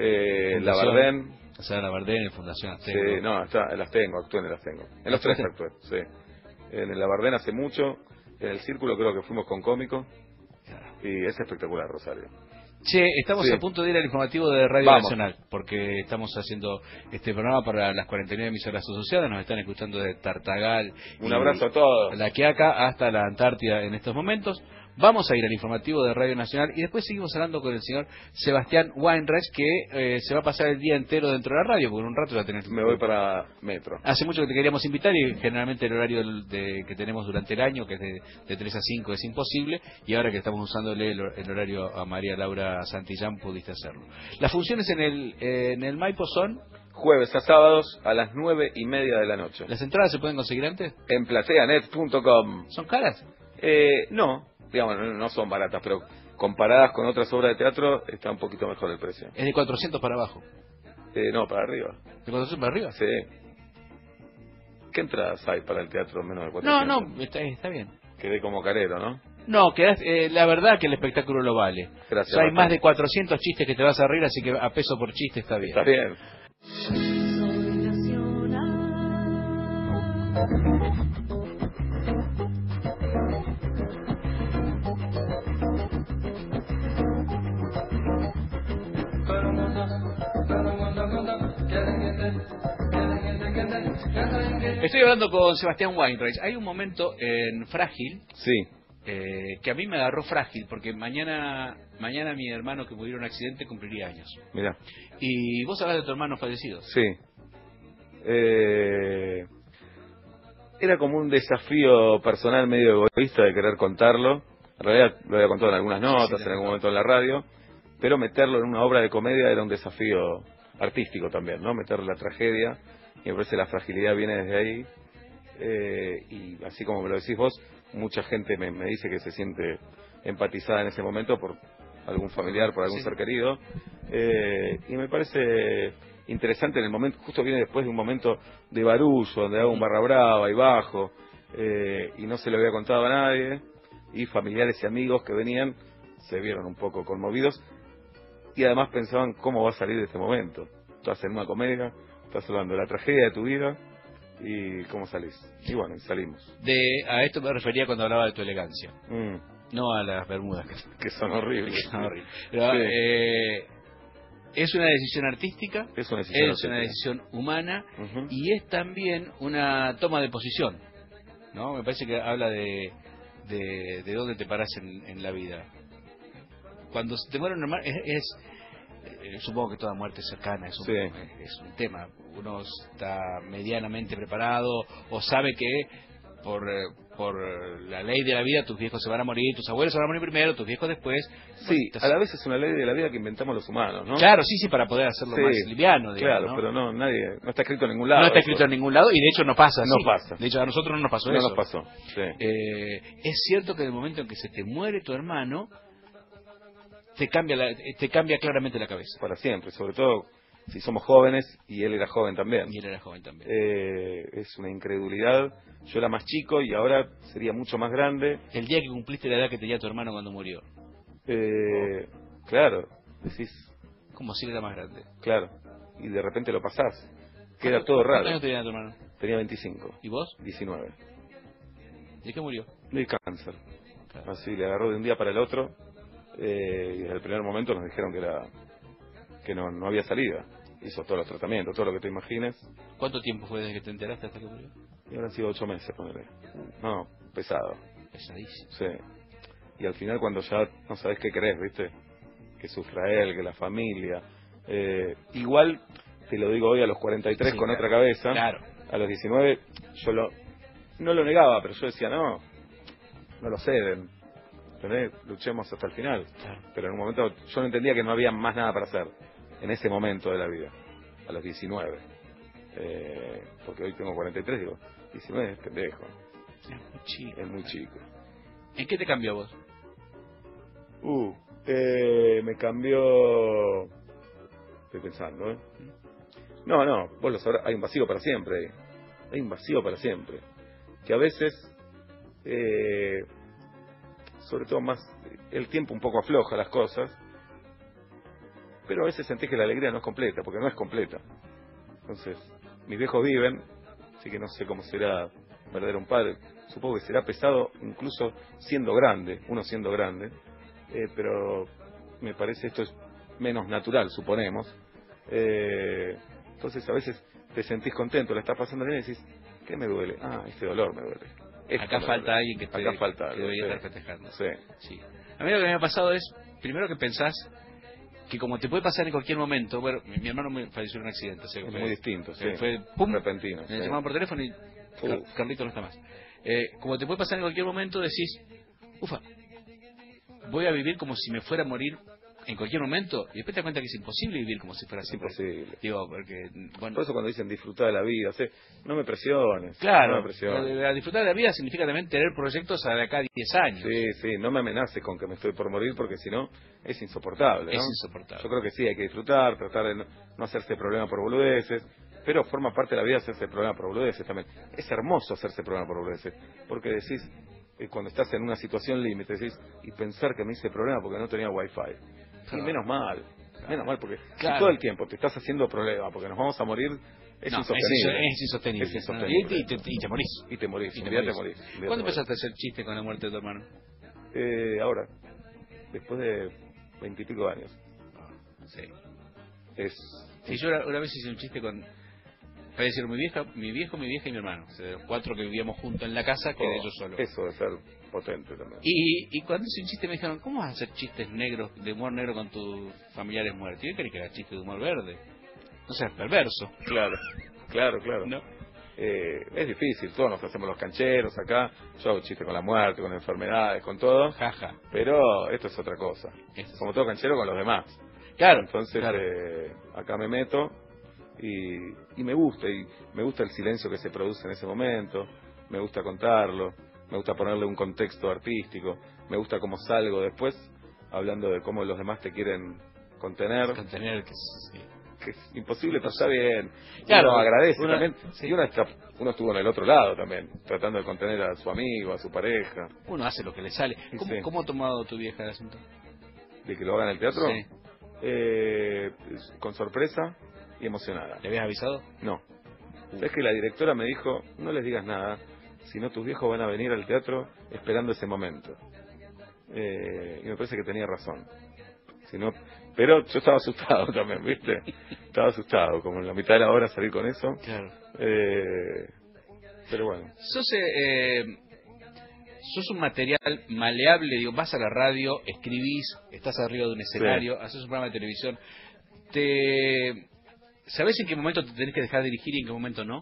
eh, la Bardén. O sea, la Bardén, en Fundación las Sí, tengo. no, está, las tengo, actué en las tengo. En los tres actué, sí. En la Bardén hace mucho, en el Círculo creo que fuimos con Cómico, claro. Y es espectacular Rosario. Che, estamos sí. a punto de ir al informativo de Radio Vamos. Nacional, porque estamos haciendo este programa para las cuarenta y nueve emisoras asociadas, nos están escuchando de Tartagal. Un abrazo a todos. La Quiaca hasta la Antártida en estos momentos. Vamos a ir al informativo de Radio Nacional y después seguimos hablando con el señor Sebastián Weinreich, que eh, se va a pasar el día entero dentro de la radio, porque en un rato ya tenés... Me voy para Metro. Hace mucho que te queríamos invitar y generalmente el horario de, que tenemos durante el año, que es de, de tres a cinco, es imposible, y ahora que estamos usándole el, el horario a María Laura Santillán, pudiste hacerlo. Las funciones en el, eh, en el Maipo son... Jueves a sábados a las nueve y media de la noche. ¿Las entradas se pueden conseguir antes? En plateanet punto com. ¿Son caras? Eh, no. Digamos, no son baratas, pero comparadas con otras obras de teatro está un poquito mejor el precio. ¿Es de cuatrocientos para abajo? Eh, no, para arriba. ¿De cuatrocientos para arriba? Sí. ¿Qué entradas hay para el teatro menos de cuatrocientos? No, no, está, está bien. Quedé como carero, ¿no? No, quedás, eh, la verdad que el espectáculo lo vale. Gracias. O sea, hay más de cuatrocientos chistes que te vas a reír, así que a peso por chiste está bien. Está bien. Estoy hablando con Sebastián Weinreich. Hay un momento en Frágil, sí, eh, que a mí me agarró frágil, porque mañana mañana mi hermano que murió en un accidente cumpliría años. Mira. Y vos hablas de tu hermano fallecido. Sí. Eh, era como un desafío personal medio egoísta de querer contarlo. En realidad lo había contado en algunas notas, sí, en algún momento en la radio, pero meterlo en una obra de comedia era un desafío artístico también, ¿no? Meter la tragedia, y me parece la fragilidad viene desde ahí, eh, y así como me lo decís vos, mucha gente me, me dice que se siente empatizada en ese momento por algún familiar, por algún sí. ser querido, eh, y me parece interesante en el momento, justo viene después de un momento de barullo, donde hago un barra brava y bajo, eh, y no se lo había contado a nadie, y familiares y amigos que venían se vieron un poco conmovidos, y además pensaban cómo va a salir de este momento. Estás en una comedia, estás hablando de la tragedia de tu vida, y cómo salís. Y bueno, y salimos. De, a esto me refería cuando hablaba de tu elegancia. Mm. No a las bermudas. Que, que son horribles. Que son horribles. Pero, sí. eh, es una decisión artística, es una decisión, es una decisión humana, uh-huh. y es también una toma de posición, ¿no? Me parece que habla de, de, de dónde te paras en, en la vida. Cuando se te muere un hermano, es, es eh, supongo que toda muerte cercana es un, sí. es un tema. Uno está medianamente preparado o sabe que por por la ley de la vida tus viejos se van a morir, tus abuelos se van a morir primero, tus viejos después. Sí, bueno, a la vez es una ley de la vida que inventamos los humanos, ¿no? Claro, sí, sí, para poder hacerlo sí, más liviano, digamos, claro, ¿no? pero no, nadie, no está escrito en ningún lado. No está eso. escrito en ningún lado y de hecho no pasa así. No pasa. De hecho a nosotros no nos pasó no eso. No nos pasó, sí. Eh, es cierto que en el momento en que se te muere tu hermano, te cambia la, te cambia claramente la cabeza. Para siempre, sobre todo si somos jóvenes, y él era joven también. Y él era joven también. Eh, es una incredulidad. Yo era más chico y ahora sería mucho más grande. El día que cumpliste la edad que tenía tu hermano cuando murió. Eh, claro, decís... Como si él era más grande. Claro, y de repente lo pasás. Queda todo raro. ¿Cuántos años tenía tu hermano? Tenía veinticinco. ¿Y vos? diecinueve. ¿De qué murió? De cáncer. Claro. Así, le agarró de un día para el otro. Eh, y desde el primer momento nos dijeron que era que no, no había salida. Hizo todos los tratamientos, todo lo que te imagines. ¿Cuánto tiempo fue desde que te enteraste hasta que murió? Y habrán sido ocho meses, ponele. No, pesado. Pesadísimo. Sí. Y al final cuando ya no sabes qué querés, ¿viste? Que sufra él, que la familia. Eh, igual, te lo digo hoy a los cuarenta y tres sí, con claro. otra cabeza. Claro. A los diecinueve yo lo no lo negaba, pero yo decía, no, no lo ceden. ¿Entendés? Luchemos hasta el final. Claro. Pero en un momento yo no entendía que no había más nada para hacer. En ese momento de la vida, a los diecinueve, eh, porque hoy tengo cuarenta y tres, digo, diecinueve es pendejo, es muy chico, es muy chico. ¿En qué te cambió vos? Uh, eh, me cambió, estoy pensando, ¿eh? No, no, vos lo sabrás, hay un vacío para siempre, hay un vacío para siempre, que a veces, eh, sobre todo más, el tiempo un poco afloja las cosas, pero a veces sentís que la alegría no es completa, porque no es completa. Entonces, mis viejos viven, así que no sé cómo será perder a un padre. Supongo que será pesado incluso siendo grande, uno siendo grande, eh, pero me parece esto es menos natural, suponemos. Eh, entonces a veces te sentís contento, la estás pasando bien y decís, ¿qué me duele? Ah, este dolor me duele. Esto Acá me falta duele. alguien que, te, Acá falta que debería sí. estar festejando. Sí. Sí. A mí lo que me ha pasado es, primero que pensás que como te puede pasar en cualquier momento, bueno, mi, mi hermano me falleció en un accidente, o sea, es fue, muy distinto, sí. Fue pum, repentino. Me sí. llamaban por teléfono y Car Carlito no está más. Eh, como te puede pasar en cualquier momento, decís, ufa, voy a vivir como si me fuera a morir en cualquier momento, y después te das cuenta que es imposible vivir como si fuera así. Imposible. Digo, porque, bueno. Por eso cuando dicen disfrutar de la vida, o sea, no me presiones. Claro, no me presiones. La, la disfrutar de la vida significa también tener proyectos a de acá a diez años. Sí, sí, no me amenaces con que me estoy por morir, porque si no, es insoportable, ¿no? Es insoportable. Yo creo que sí, hay que disfrutar, tratar de no, no hacerse problema por boludeces, pero forma parte de la vida hacerse problema por boludeces también. Es hermoso hacerse problema por boludeces, porque decís, eh, cuando estás en una situación límite, decís, y pensar que me hice problema porque no tenía wifi. Y menos mal, menos mal, porque claro. si todo el tiempo te estás haciendo problema porque nos vamos a morir, es no, insostenible. Es, es insostenible. Es insostenible. No, y, y, te, y te morís. Y te morís, y un te día morís. te morís. ¿Cuándo te empezaste morís. a hacer chiste con la muerte de tu hermano? Eh, ahora, después de veintipico años. Sí. Es... Sí, yo una, una vez hice un chiste con... Voy a decir, mi vieja, mi viejo, mi vieja y mi hermano. O sea, de los cuatro que vivíamos juntos en la casa, quedé oh, yo solo. Eso de ser potente también. Y, y cuando hice un chiste me dijeron, ¿cómo vas a hacer chistes negros, de humor negro con tus familiares muertos? Yo creí que era chiste de humor verde. No seas perverso. Claro, claro, claro. ¿No? Eh, es difícil, todos nos hacemos los cancheros acá. Yo hago chistes con la muerte, con enfermedades, con todo. Jaja. Pero esto es otra cosa. Esto es Como todo canchero con los demás. Claro. Entonces, claro. Eh, acá me meto y, y me gusta. Y me gusta el silencio que se produce en ese momento. Me gusta contarlo. Me gusta ponerle un contexto artístico. Me gusta cómo salgo después. hablando de cómo los demás te quieren contener. Contener, que sí. Que es imposible, pero está bien. Claro, uno agradece una, también. Sí. Y uno, está, uno estuvo en el otro lado también, tratando de contener a su amigo, a su pareja. Uno hace lo que le sale. ¿Cómo, Sí. ¿cómo ha tomado tu vieja el asunto? ¿De que lo haga en el teatro? Sí. Eh, con sorpresa y emocionada. ¿Le habías avisado? No. Es que la directora me dijo, no les digas nada, si no tus viejos van a venir al teatro esperando ese momento. Eh, y me parece que tenía razón. Si no, pero yo estaba asustado también, ¿viste? Estaba asustado, como en la mitad de la hora salir con eso. Claro. Eh, pero bueno. Sos, eh, sos un material maleable, digo, vas a la radio, escribís, estás arriba de un escenario, sí. Haces un programa de televisión. Te... ¿Sabés en qué momento te tenés que dejar dirigir y en qué momento no?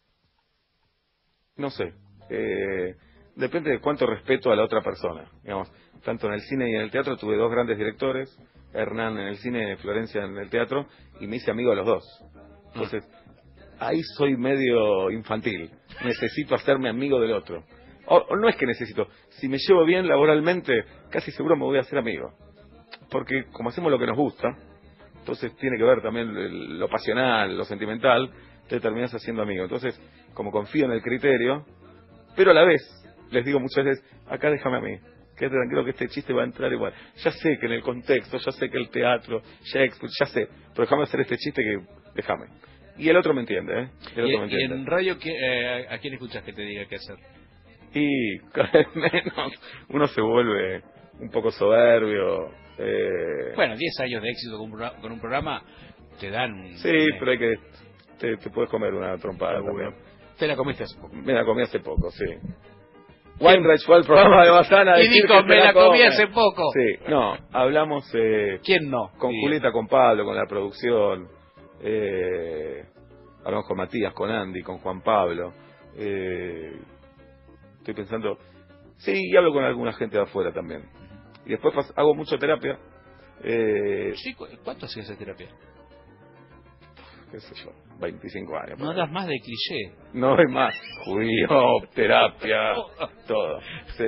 No sé. Eh, depende de cuánto respeto a la otra persona. Digamos, tanto en el cine y en el teatro tuve dos grandes directores, Hernán en el cine, Florencia en el teatro, y me hice amigo de los dos. Entonces, ahí soy medio infantil. Necesito hacerme amigo del otro. O, o no es que necesito. Si me llevo bien laboralmente, casi seguro me voy a hacer amigo. Porque como hacemos lo que nos gusta, entonces tiene que ver también lo pasional, lo sentimental, te terminas haciendo amigo. Entonces, como confío en el criterio, pero a la vez les digo muchas veces, acá déjame a mí, quédate tranquilo que este chiste va a entrar igual. Ya sé que en el contexto, ya sé que el teatro, Shakespeare, ya sé, pero déjame hacer este chiste que déjame. Y el otro me entiende, ¿eh? El otro ¿Y, me entiende. ¿Y en radio eh, a quién escuchas que te diga qué hacer? Y cada vez menos uno se vuelve un poco soberbio. Eh... Bueno, diez años de éxito con un, programa, con un programa te dan un... Sí, eh... pero hay que... Te, te puedes comer una trompada también. Te la comiste hace poco. Me la comí hace poco, sí. Weinreich fue al programa de Bazana. Y dijo, me la comí hace poco. Sí, no, hablamos... Eh, ¿Quién no? Con sí. Julieta, con Pablo, con la producción. Eh, hablamos con Matías, con Andy, con Juan Pablo. Eh, estoy pensando... Sí, y hablo con alguna gente de afuera también. Y después pas, hago mucho terapia. Eh, sí, ¿cuánto hacías de terapia? Qué sé yo, veinticinco años. No das más de cliché. No hay más. Judío, terapia, todo. Sí.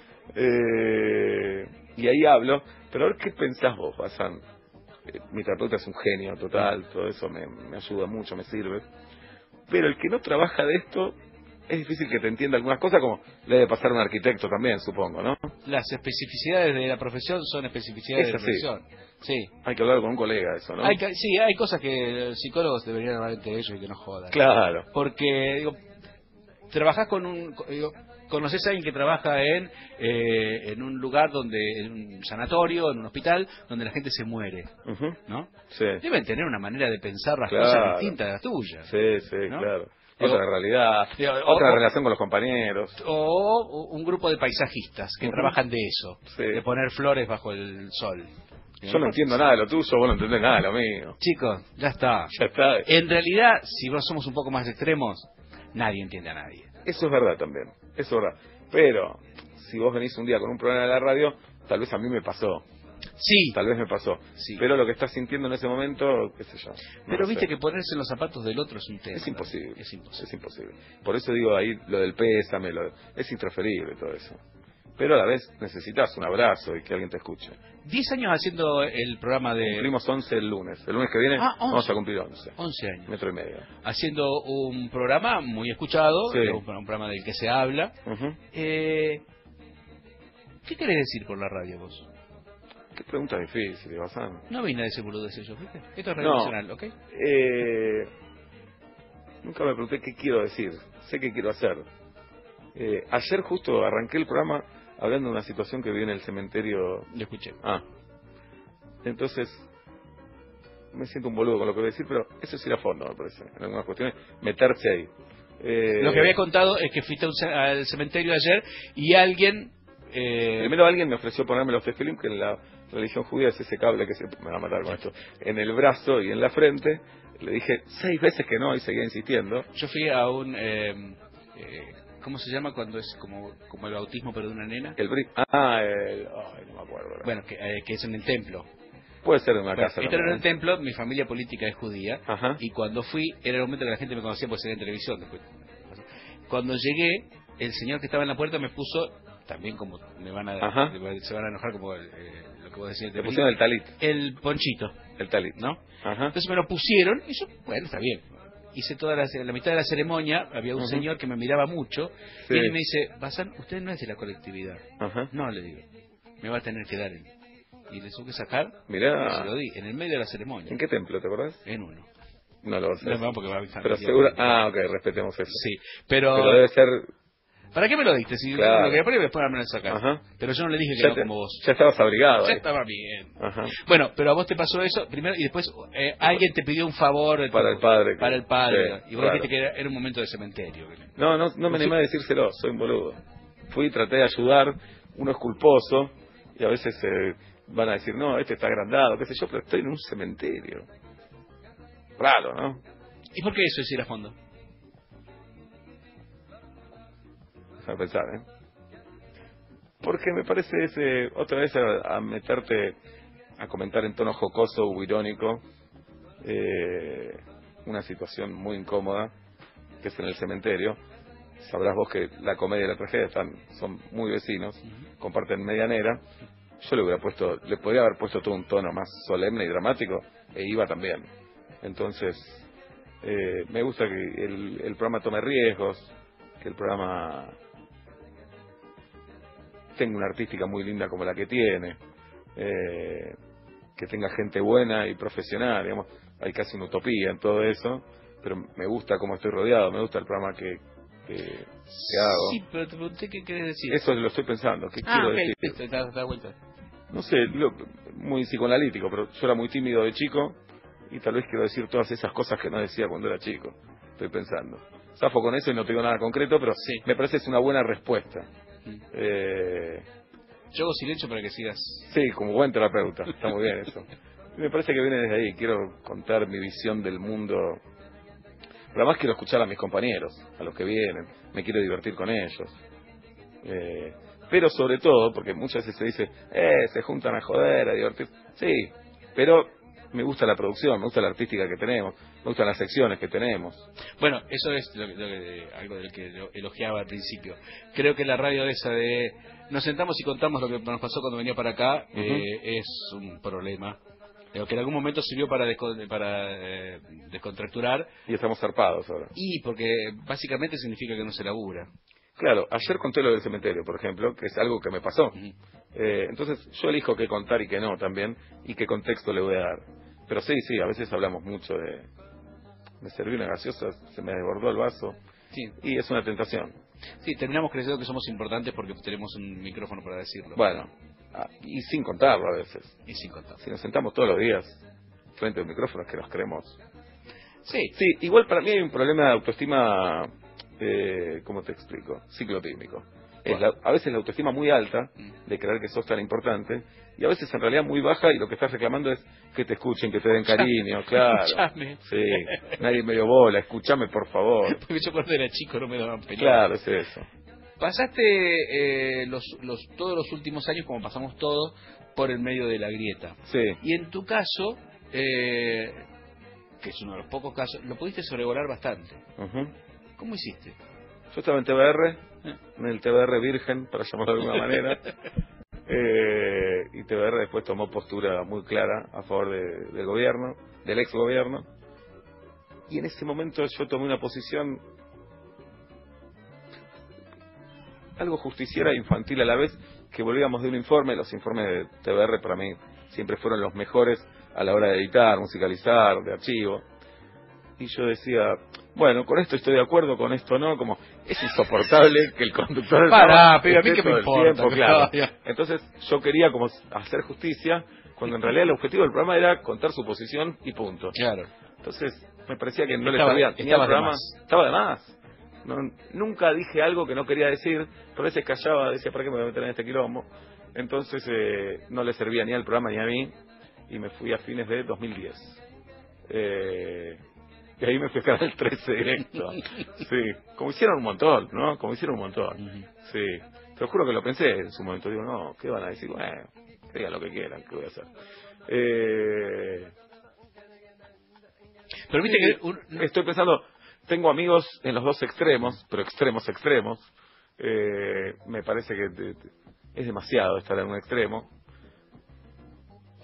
Eh, y ahí hablo. Pero a ver qué pensás vos, Bazán. Eh, mi terapeuta es un genio total, todo eso me, me ayuda mucho, me sirve. Pero el que no trabaja de esto, es difícil que te entienda algunas cosas, como le debe pasar a un arquitecto también, supongo, ¿no? Las especificidades de la profesión son especificidades es de la profesión. Sí. Hay que hablar con un colega de eso, ¿no? Hay que, sí, hay cosas que los psicólogos deberían hablar entre ellos y que no jodan. Claro. Porque, digo, trabajás con un... Digo, conoces a alguien que trabaja en eh, en un lugar donde, en un sanatorio, en un hospital, donde la gente se muere, uh-huh. ¿no? Sí. Deben tener una manera de pensar las claro. cosas distintas a las tuyas. Sí, sí, ¿no? claro. Digo, otra realidad, digo, otra o, relación con los compañeros. O un grupo de paisajistas que uh-huh. trabajan de eso, sí. de poner flores bajo el sol. Yo no entiendo nada de lo tuyo, vos no entendés nada de lo mío. Chicos, ya está. Ya está. En realidad, si vos somos un poco más extremos, nadie entiende a nadie. Eso es verdad también, eso es verdad. Pero, si vos venís un día con un problema de la radio, tal vez a mí me pasó. Sí. Tal vez me pasó. Sí. Pero lo que estás sintiendo en ese momento, qué sé yo. No Pero viste sé. que ponerse en los zapatos del otro es un tema. Es imposible. Es imposible. Es imposible. Por eso digo ahí lo del pésame, lo de... es intransferible todo eso. Pero a la vez necesitas un abrazo y que alguien te escuche. Diez años haciendo el programa de... Cumplimos once el lunes. El lunes que viene ah, vamos a cumplir once. Once años. Metro y medio. Haciendo un programa muy escuchado, sí. un, un programa del que se habla. Uh-huh. Eh, ¿Qué querés decir por la radio vos? Qué pregunta difícil, Bazán. No vine a decir boludeces yo, ¿viste? Esto es relacional, no. ¿ok? Eh, nunca me pregunté qué quiero decir. Sé qué quiero hacer. Eh, ayer justo arranqué el programa hablando de una situación que vi en el cementerio. Lo escuché. Ah. Entonces, me siento un boludo con lo que voy a decir, pero eso es ir a fondo, me parece. En algunas cuestiones, meterse ahí. Eh, lo que había contado es que fuiste al cementerio ayer y alguien... Eh... Primero alguien me ofreció ponerme los tefilim, que en la religión judía es ese cable que se me va a matar con esto, en el brazo y en la frente. Le dije seis veces que no y seguía insistiendo. Yo fui a un... Eh, eh, ¿Cómo se llama cuando es como como el bautismo pero de una nena? El bri Ah, el... Ay, no me acuerdo. ¿verdad? Bueno, que, eh, que es en el templo. Puede ser en una bueno, casa. Este era en el templo, mi familia política es judía. Ajá. Y cuando fui, era el momento que la gente me conocía porque salía en televisión. Después. Cuando llegué, el señor que estaba en la puerta me puso, también como me van a, se van a enojar como el, eh, lo como decía, te pusieron el talit. El ponchito. El talit. ¿No? Ajá. Entonces me lo pusieron y yo, bueno, está bien. Hice toda la, la mitad de la ceremonia, había un uh-huh. señor que me miraba mucho, sí. Viene y me dice, Bazán, usted no es de la colectividad. Ajá. No, le digo, me va a tener que dar él. Y le tuve que sacar, mirá. Y se lo di, en el medio de la ceremonia. ¿En qué templo, te acordás? En uno. No lo sé. No, porque va a pero seguro, ah, ok, respetemos eso. Sí, pero... pero debe ser... ¿Para qué me lo diste? Si claro. lo quería poner y después me lo sacar. Ajá. Pero yo no le dije que ya no te, como vos. Ya estabas abrigado. Ya ahí. estaba bien. Ajá. Bueno, pero a vos te pasó eso primero y después eh, alguien te pidió un favor. Para el padre. Para el padre. Sí, y vos claro. dijiste que era, era un momento de cementerio. No, no, no me animé a decírselo, soy un boludo. Fui y traté de ayudar, uno es culposo y a veces eh, van a decir, no, este está agrandado, qué sé yo, pero estoy en un cementerio. Raro, ¿no? ¿Y por qué eso es ir a fondo? Déjame pensar, ¿eh? Porque me parece ese, otra vez a, a meterte a comentar en tono jocoso o irónico eh, una situación muy incómoda que es en el cementerio. Sabrás vos que la comedia y la tragedia están, son muy vecinos, uh-huh. comparten medianera. Yo le hubiera puesto, le podría haber puesto todo un tono más solemne y dramático e iba también. Entonces eh, me gusta que el, el programa tome riesgos, que el programa tenga una artística muy linda como la que tiene, eh, que tenga gente buena y profesional, digamos, hay casi una utopía en todo eso, pero me gusta cómo estoy rodeado, me gusta el programa que, que, que hago. Sí, pero te pregunté qué querés decir. Eso lo estoy pensando, ¿qué ah, quiero okay. decir? Te, te, te da vuelta. No sé, lo, muy psicoanalítico, pero yo era muy tímido de chico y tal vez quiero decir todas esas cosas que no decía cuando era chico, estoy pensando. Zafo con eso y no te digo nada concreto, pero sí. Me parece que es una buena respuesta. Mm. Eh, Yo hago silencio para que sigas. Sí, como buen terapeuta, está muy bien eso. Me parece que viene desde ahí, quiero contar mi visión del mundo. Pero además quiero escuchar a mis compañeros, a los que vienen, me quiero divertir con ellos. Eh, pero sobre todo, porque muchas veces se dice, eh, se juntan a joder, a divertir. Sí, pero me gusta la producción, me gusta la artística que tenemos, me gustan las secciones que tenemos. Bueno, eso es lo que, lo que, algo del que elogiaba al principio. Creo que la radio esa de nos sentamos y contamos lo que nos pasó cuando venía para acá, uh-huh. eh, es un problema. Pero que en algún momento sirvió para, descon, para eh, descontracturar. Y estamos zarpados ahora. Y porque básicamente significa que no se labura. Claro, ayer conté lo del cementerio, por ejemplo, que es algo que me pasó. Uh-huh. Eh, entonces yo elijo qué contar y qué no también, y qué contexto le voy a dar. Pero sí, sí, a veces hablamos mucho de... Me serví una gaseosa, se me desbordó el vaso. Sí. Y es una tentación. Sí, terminamos creyendo que somos importantes porque tenemos un micrófono para decirlo. Bueno, y sin contarlo a veces. Y sin contarlo. Si nos sentamos todos los días frente a un micrófono es que nos creemos. Sí. Sí, igual para mí hay un problema de autoestima, eh, ¿cómo te explico? Ciclotímico. Es la, a veces la autoestima muy alta, de creer que sos tan importante, y a veces en realidad muy baja, y lo que estás reclamando es que te escuchen, que te den cariño, claro. Escuchame. Sí, nadie me dio bola, escúchame por favor. Porque yo cuando era chico no me daban pelota. Claro, es eso. Pasaste eh, los, los, todos los últimos años, como pasamos todos, por el medio de la grieta. Sí. Y en tu caso, eh, que es uno de los pocos casos, lo pudiste sobrevolar bastante. Uh-huh. ¿Cómo hiciste? Yo estaba en T V R, ¿Eh? en el T V R virgen, para llamarlo de alguna manera, eh, y T V R después tomó postura muy clara a favor de, del gobierno, del ex gobierno, y en ese momento yo tomé una posición algo justiciera e infantil a la vez, que volvíamos de un informe, los informes de T V R para mí siempre fueron los mejores a la hora de editar, musicalizar, de archivo, y yo decía, bueno, con esto estoy de acuerdo, con esto no, como es insoportable que el conductor del Pará, pero a mí esté que me todo el importa, tiempo, claro. claro. Entonces yo quería como hacer justicia, cuando en realidad el objetivo del programa era contar su posición y punto. Claro. Entonces me parecía que no estaba, le servía ni al programa, de estaba de más. No, nunca dije algo que no quería decir, pero a veces callaba, decía, ¿para qué me voy a meter en este quilombo? Entonces eh, no le servía ni al programa ni a mí, y me fui a fines de dos mil diez. Eh, y ahí me fui a Canal trece directo. Sí, como hicieron un montón, ¿no? Como hicieron un montón. Sí, te lo juro que lo pensé en su momento. Digo, no, ¿qué van a decir? Bueno, que digan lo que quieran, ¿qué voy a hacer? Eh... Pero viste sí, que... Un... Estoy pensando, tengo amigos en los dos extremos, pero extremos, extremos. Eh, me parece que te, te, es demasiado estar en un extremo.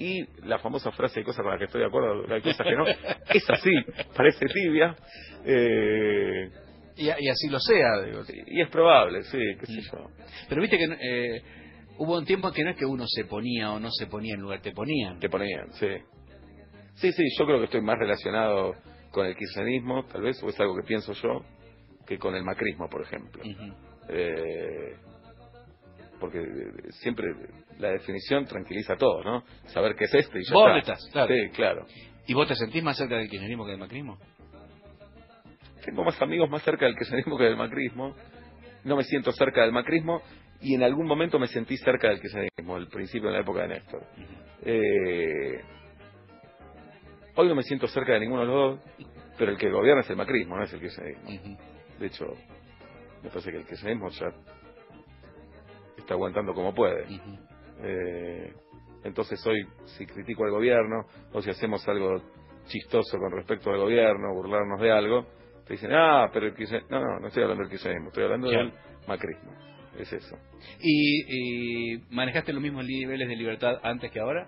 y la famosa frase, hay cosas con las que estoy de acuerdo, hay cosas que no, es así, parece tibia, eh, y, y así lo sea, digo. Y es probable, sí, qué sé yo. Pero viste que eh, hubo un tiempo que no es que uno se ponía o no se ponía en lugar, te ponían. Te ponían, sí. Sí, sí, yo creo que estoy más relacionado con el kirchnerismo, tal vez, o es algo que pienso yo, que con el macrismo, por ejemplo. Uh-huh. eh, porque siempre la definición tranquiliza a todos, ¿no? Saber qué es este y ya ¿Vos está. estás? Claro. Sí, claro. ¿Y vos te sentís más cerca del kirchnerismo que del macrismo? Tengo más amigos más cerca del kirchnerismo que del macrismo. No me siento cerca del macrismo y en algún momento me sentí cerca del kirchnerismo, al principio de la época de Néstor. Uh-huh. eh, hoy no me siento cerca de ninguno de los dos, pero el que gobierna es el macrismo, no es el kirchnerismo. Uh-huh. De hecho, me parece que el kirchnerismo ya está aguantando como puede. Uh-huh. eh, entonces hoy, si critico al gobierno o si hacemos algo chistoso con respecto al gobierno, burlarnos de algo, te dicen, ah, pero el kirchnerismo... No, no, no estoy hablando del kirchnerismo, estoy hablando claro. del macrismo. Es eso. ¿Y, ¿Y manejaste los mismos niveles de libertad antes que ahora?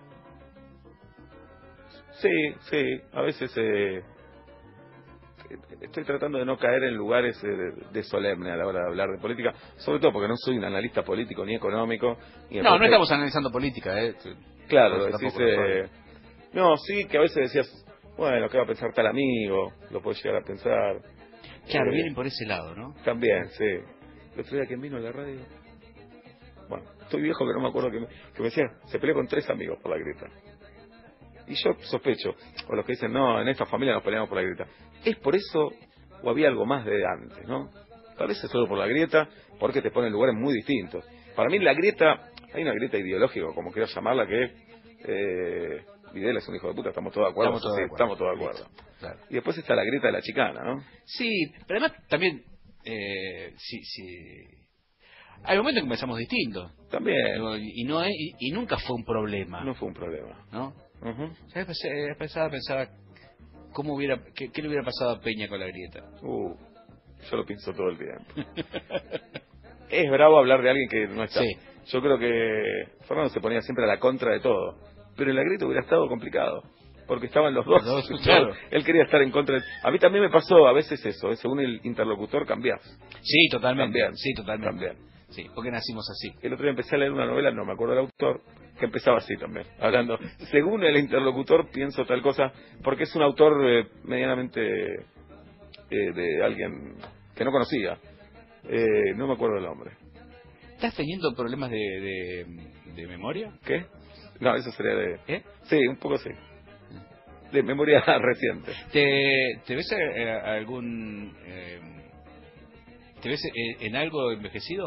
Sí, sí. A veces eh, estoy tratando de no caer en lugares de, de solemne a la hora de hablar de política, sobre todo porque no soy un analista político ni económico. Ni no, no estamos analizando política, ¿eh? Claro, lo decís, eh, no, sí, que a veces decías, bueno, ¿qué va a pensar tal amigo? Lo puedes llegar a pensar. Claro, eh, vienen por ese lado, ¿no? También, sí. El otro día, ¿quién vino a la radio? Bueno, estoy viejo que no me acuerdo que me, que me decía, se peleó con tres amigos por la grieta. Y yo sospecho, o los que dicen, no, en esta familia nos peleamos por la grieta. ¿Es por eso o había algo más de antes, no? Tal vez es solo por la grieta, porque te pone en lugares muy distintos. Para mí la grieta, hay una grieta ideológica, como quieras llamarla, que eh, Videla es un hijo de puta, estamos todos de acuerdo. Estamos todos sí, de acuerdo. Estamos todos de acuerdo. Claro. Y después está la grieta de la chicana, ¿no? Sí, pero además también, eh, sí, sí. Hay momentos que pensamos distintos. También. Y, no es, y, y nunca fue un problema. No fue un problema. ¿No? Uh-huh. ¿Sabes? Pensaba, pensaba cómo hubiera, qué, qué le hubiera pasado a Peña con la grieta. Uh, yo lo pienso todo el tiempo. Es bravo hablar de alguien que no está. Sí. Yo creo que Fernando se ponía siempre a la contra de todo. Pero en la grieta hubiera estado complicado. Porque estaban los dos. Los dos claro. Él quería estar en contra. De... A mí también me pasó a veces eso. ¿eh? Según el interlocutor cambiás. Sí, totalmente. También. Sí, totalmente. También. Sí, porque nacimos así. El otro día empecé a leer una novela, no me acuerdo del autor, que empezaba así también, hablando, según el interlocutor pienso tal cosa, porque es un autor eh, medianamente eh, de alguien que no conocía, eh, no me acuerdo el nombre. ¿Estás teniendo problemas de, de, de memoria? ¿Qué? No, eso sería de... ¿Eh? Sí, un poco sí. De memoria reciente. ¿Te, te ves eh, algún... Eh, ¿Te ves en, en algo envejecido?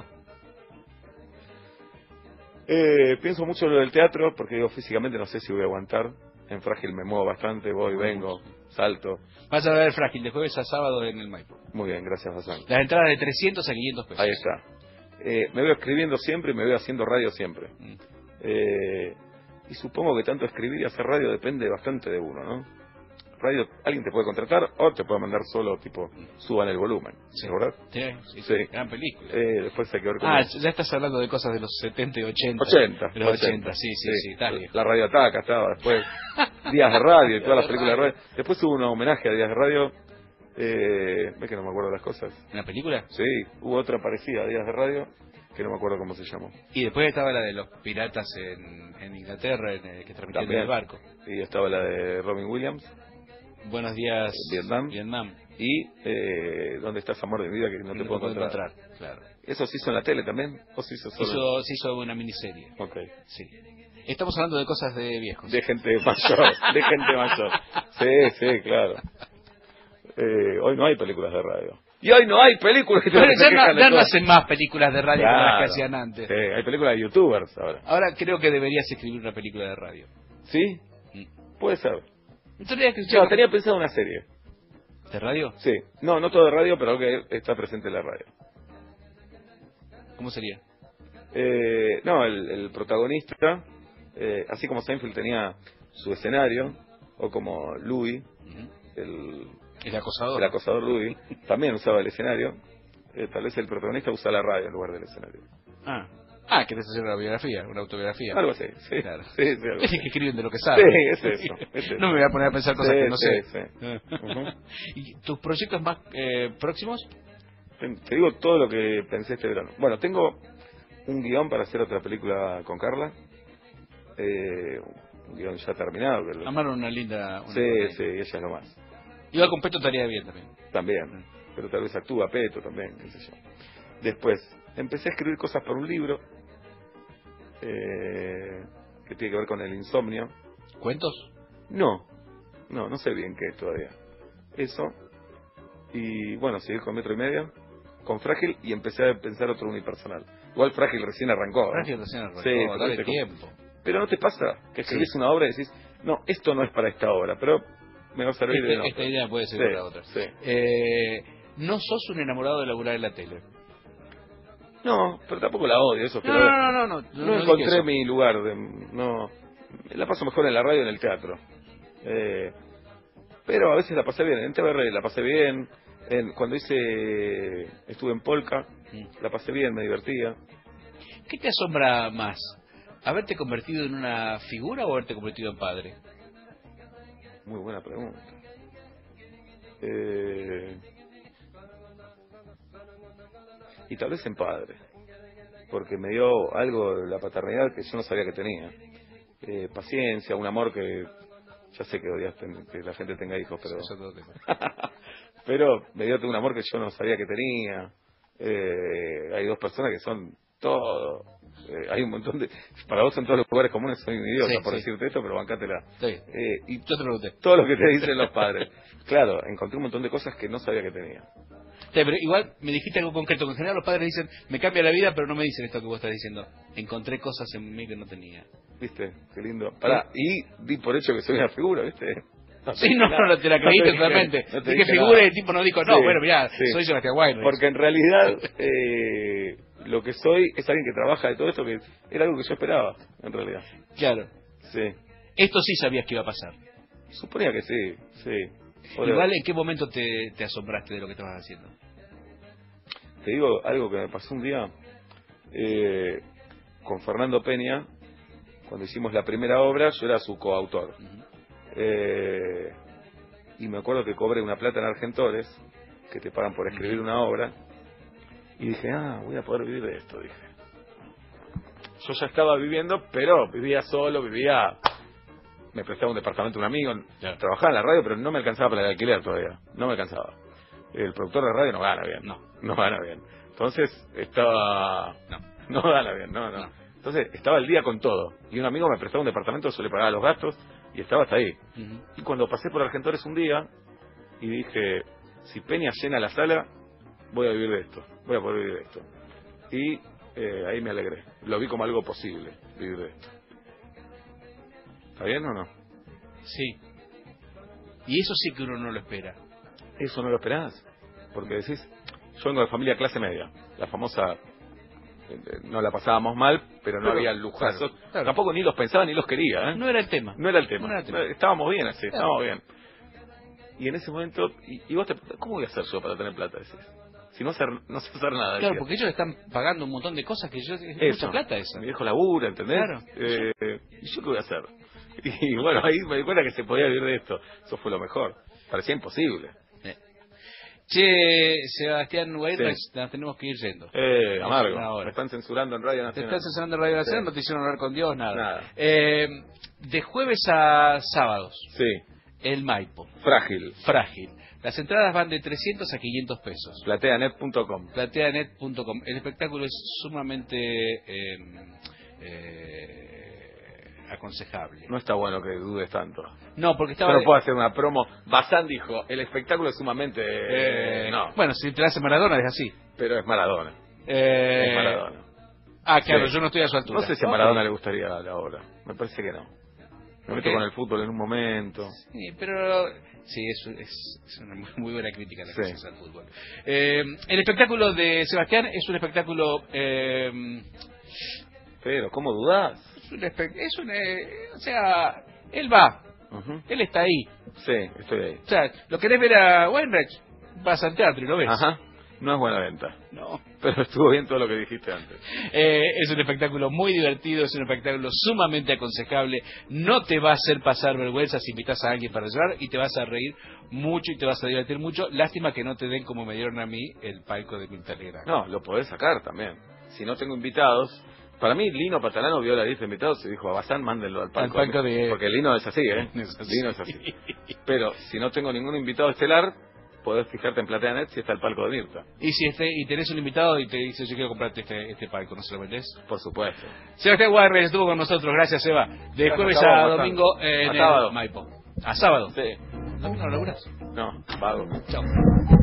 Eh, pienso mucho en lo del teatro, porque digo, físicamente no sé si voy a aguantar. En Frágil me muevo bastante, voy, vengo, salto. Vas a ver Frágil de jueves a sábado en el Maipo. Muy bien, gracias, Hassan. Las entradas de trescientos a quinientos pesos. Ahí está. Eh, me veo escribiendo siempre y me veo haciendo radio siempre. Mm. Eh, y supongo que tanto escribir y hacer radio depende bastante de uno, ¿no? Radio, alguien te puede contratar o te puede mandar solo, tipo, suban el volumen, sí. ¿verdad? Sí, sí, sí. Gran película. Eh, después hay que ver cómo... Ah, ya estás hablando de cosas de los setenta y ochenta. ochenta. De los ochenta, sí, sí, sí. sí la, la Radio Ataca estaba después, Días de Radio y todas las películas de radio. Después hubo un homenaje a Días de Radio, eh, ves que no me acuerdo las cosas. ¿En la película? Sí, hubo otra parecida a Días de Radio, que no me acuerdo cómo se llamó. Y después estaba la de los piratas en, en Inglaterra, en el, que transmitían en el barco. Y estaba la de Robin Williams. Buenos días, Vietnam. Vietnam. Y eh, ¿Dónde estás, amor de mi vida? Que no, no te, te puedo encontrar. encontrar. Claro. ¿Eso se hizo en la tele también? ¿O se hizo solo? Hizo, se hizo una miniserie. Ok. Sí. Estamos hablando de cosas de viejos. De gente mayor, de gente mayor. Sí, sí, claro. Eh, hoy no hay películas de radio. Y hoy no hay películas que te Pero ya, no, ya no hacen más películas de radio claro. como las que hacían antes. Sí, hay películas de youtubers ahora. Ahora creo que deberías escribir una película de radio. ¿Sí? Mm. Puede ser. Que no, tenía pensado una serie. ¿De radio? Sí. No, no todo de radio, pero algo que está presente en la radio. ¿Cómo sería? Eh, no, el, el protagonista, eh, así como Seinfeld tenía su escenario, o como Louis, uh-huh. el, el acosador, el acosador Louis, también usaba el escenario, eh, tal vez el protagonista usa la radio en lugar del escenario. Ah. Ah, ¿querés hacer una biografía, una autobiografía? Algo así, sí. Claro. Sí, sí, algo Es así. que escriben de lo que saben. Sí, es eso. Es eso. No me voy a poner a pensar cosas Sí, que no sí, sé. sí. Uh-huh. ¿Y tus proyectos más eh, próximos? Te, te digo todo lo que pensé este verano. Bueno, tengo un guión para hacer otra película con Carla. Eh, un guión ya terminado. Que lo... Amaron una linda... Una sí, linda. sí, ella es lo más. Igual con Peto estaría bien también. También, pero tal vez actúa Peto también, qué sé yo. Después, empecé a escribir cosas por un libro eh, que tiene que ver con el insomnio. ¿Cuentos? No, no, no sé bien qué es todavía. Eso, y bueno, seguir con Metro y Medio, con Frágil, y empecé a pensar otro unipersonal. Igual Frágil recién arrancó. ¿eh? Frágil recién arrancó, sí, dale tiempo. Pero ¿no te pasa que escribís Sí. una obra y decís, no, esto no es para esta obra, pero me va a servir Este, de otra? esta idea puede ser Sí, para otra. sí. Eh, no sos un enamorado de laburar en la tele. No, pero tampoco la odio, eso. No, Pero no, no, no, no, no, no dije encontré eso. mi lugar. De, no, la paso mejor en la radio y en el teatro. Eh, pero a veces la pasé bien. En T V R la pasé bien. En, cuando hice, estuve en Polka, Mm. la pasé bien, me divertía. ¿Qué te asombra más? ¿Haberte convertido en una figura o haberte convertido en padre? Muy buena pregunta. Eh, y tal vez en padre, porque me dio algo de la paternidad que yo no sabía que tenía. Eh, paciencia, un amor que ya sé que odias ten- que la gente tenga hijos, pero Eso todo tengo. pero me dio un amor que yo no sabía que tenía. Eh, hay dos personas que son todo. Eh, hay un montón de. Para vos en todos los lugares comunes soy un idiota Sí, por sí. decirte esto, pero bancátela. Está bien. Eh, y Yo te pregunté. todo lo que te dicen los padres. Claro, encontré un montón de cosas que no sabía que tenía. Sí, pero igual me dijiste algo concreto, que en general los padres dicen, me cambia la vida, pero no me dicen esto que vos estás diciendo. Encontré cosas en mí que no tenía. ¿Viste? Qué lindo. Pará, y di por hecho que soy una figura, ¿viste? No te Sí, dije no, nada. no te la No creíste dije- totalmente. no te Dije dije figura nada. y el tipo no dijo, no, Sí, bueno, mirá, sí. soy Sebastián Weinreich. Porque en realidad eh, lo que soy es alguien que trabaja de todo esto, que era algo que yo esperaba, en realidad. Claro. Sí. Esto sí sabías que iba a pasar. Suponía que sí, sí. Ahora, Igual, ¿en qué momento te, te asombraste de lo que estabas haciendo? te digo algo que me pasó un día eh, con Fernando Peña, cuando hicimos la primera obra, yo era su coautor. Ujú. Eh, y me acuerdo que cobré una plata en Argentores, que te pagan por escribir una obra, y dije, ah, voy a poder vivir de esto, dije. Yo ya estaba viviendo, pero vivía solo, vivía... Me prestaba un departamento a un amigo, Claro. trabajaba en la radio, pero no me alcanzaba para el alquiler todavía, no me alcanzaba. El productor de radio no gana bien, No. no gana bien. Entonces estaba... No. No gana bien, no, no. No. Entonces estaba el día con todo, y un amigo me prestaba un departamento, yo le pagaba los gastos, y estaba hasta ahí. Ujú. Y cuando pasé por Argentores un día, y dije, si Peña llena la sala, voy a vivir de esto, voy a poder vivir de esto. Y eh, ahí me alegré, lo vi como algo posible, vivir de esto. ¿Está bien o no? Sí. Y eso sí que uno no lo espera. Eso no lo esperás, porque decís, yo vengo de familia clase media, la famosa, eh, no la pasábamos mal, pero no Pero, había lujazos, claro, claro. tampoco ni los pensaba ni los quería, ¿eh? No era el tema. No era el tema. No era el tema. Estábamos bien así, Claro. estábamos bien. Y en ese momento, y, y vos te, ¿cómo voy a hacer yo para tener plata? Decís? Si no, hacer, no sé hacer nada. Claro, decía. porque ellos están pagando un montón de cosas que yo... Es Eso. mucha plata esa. Mi viejo labura, ¿entendés? Claro. Eh, ¿Y yo qué voy a hacer? Y bueno, ahí me di cuenta que se podía vivir de esto. Eso fue lo mejor. Parecía imposible. Eh. Che, Sebastián Weinreich, Sí. nos tenemos que ir yendo. Eh, Es una amargo. hora. Me están censurando en Radio Te Nacional. estás censurando en Radio Nacional, Sí. no te hicieron hablar con Dios, nada. Nada. Eh, de jueves a sábados, Sí. el Maipo, Frágil. Frágil. Las entradas van de trescientos a quinientos pesos. Plateanet punto com. Plateanet punto com. El espectáculo es sumamente eh, eh, aconsejable. No está bueno que dudes tanto. No, porque Yo estaba... no puedo hacer una promo. Bazán dijo, el espectáculo es sumamente... eh, no, Bueno, si te la hace Maradona es así. pero es Maradona. Eh, Es Maradona. Ah, claro, Sí. yo no estoy a su altura. No sé si a Ok. Maradona le gustaría la obra. Me parece que no. Me meto Ok. con el fútbol en un momento. Sí, pero sí, es, es, es una muy, muy buena crítica la que Sí. haces al fútbol. Eh, el espectáculo de Sebastián es un espectáculo... Eh, Pero, ¿cómo dudás? es un, espe- es un eh, o sea, él va, Ujú. él está ahí. Sí, estoy ahí. O sea, ¿lo querés ver a Weinreich? Vas al teatro y lo ves. Ajá. No es buena venta. No. Pero pero estuvo bien todo lo que dijiste antes. Eh, es un espectáculo muy divertido, es un espectáculo sumamente aconsejable, no te va a hacer pasar vergüenza si invitas a alguien para llorar y te vas a reír mucho y te vas a divertir mucho. Lástima que no te den, como me dieron a mí, el palco de Quinta Alegre. No, lo podés sacar también. Si no tengo invitados... Para mí, Lino Patalano vio la lista de invitados y dijo, a Bazán, mándenlo al palco. Al palco de... Porque Lino es así, ¿eh? Es así. Lino es así. Pero si no tengo ningún invitado estelar, podés fijarte en PlateaNet si está el palco de Mirta. Y si este, y tenés un invitado y te dice, yo quiero comprarte este, este palco, ¿no se lo vendés? Por supuesto. Sebastián Guarres estuvo con nosotros, gracias, Eva. De jueves a, a domingo en a sábado. Maipo. A sábado. Sí. ¿Domingo no laburás? No, vago. Chao.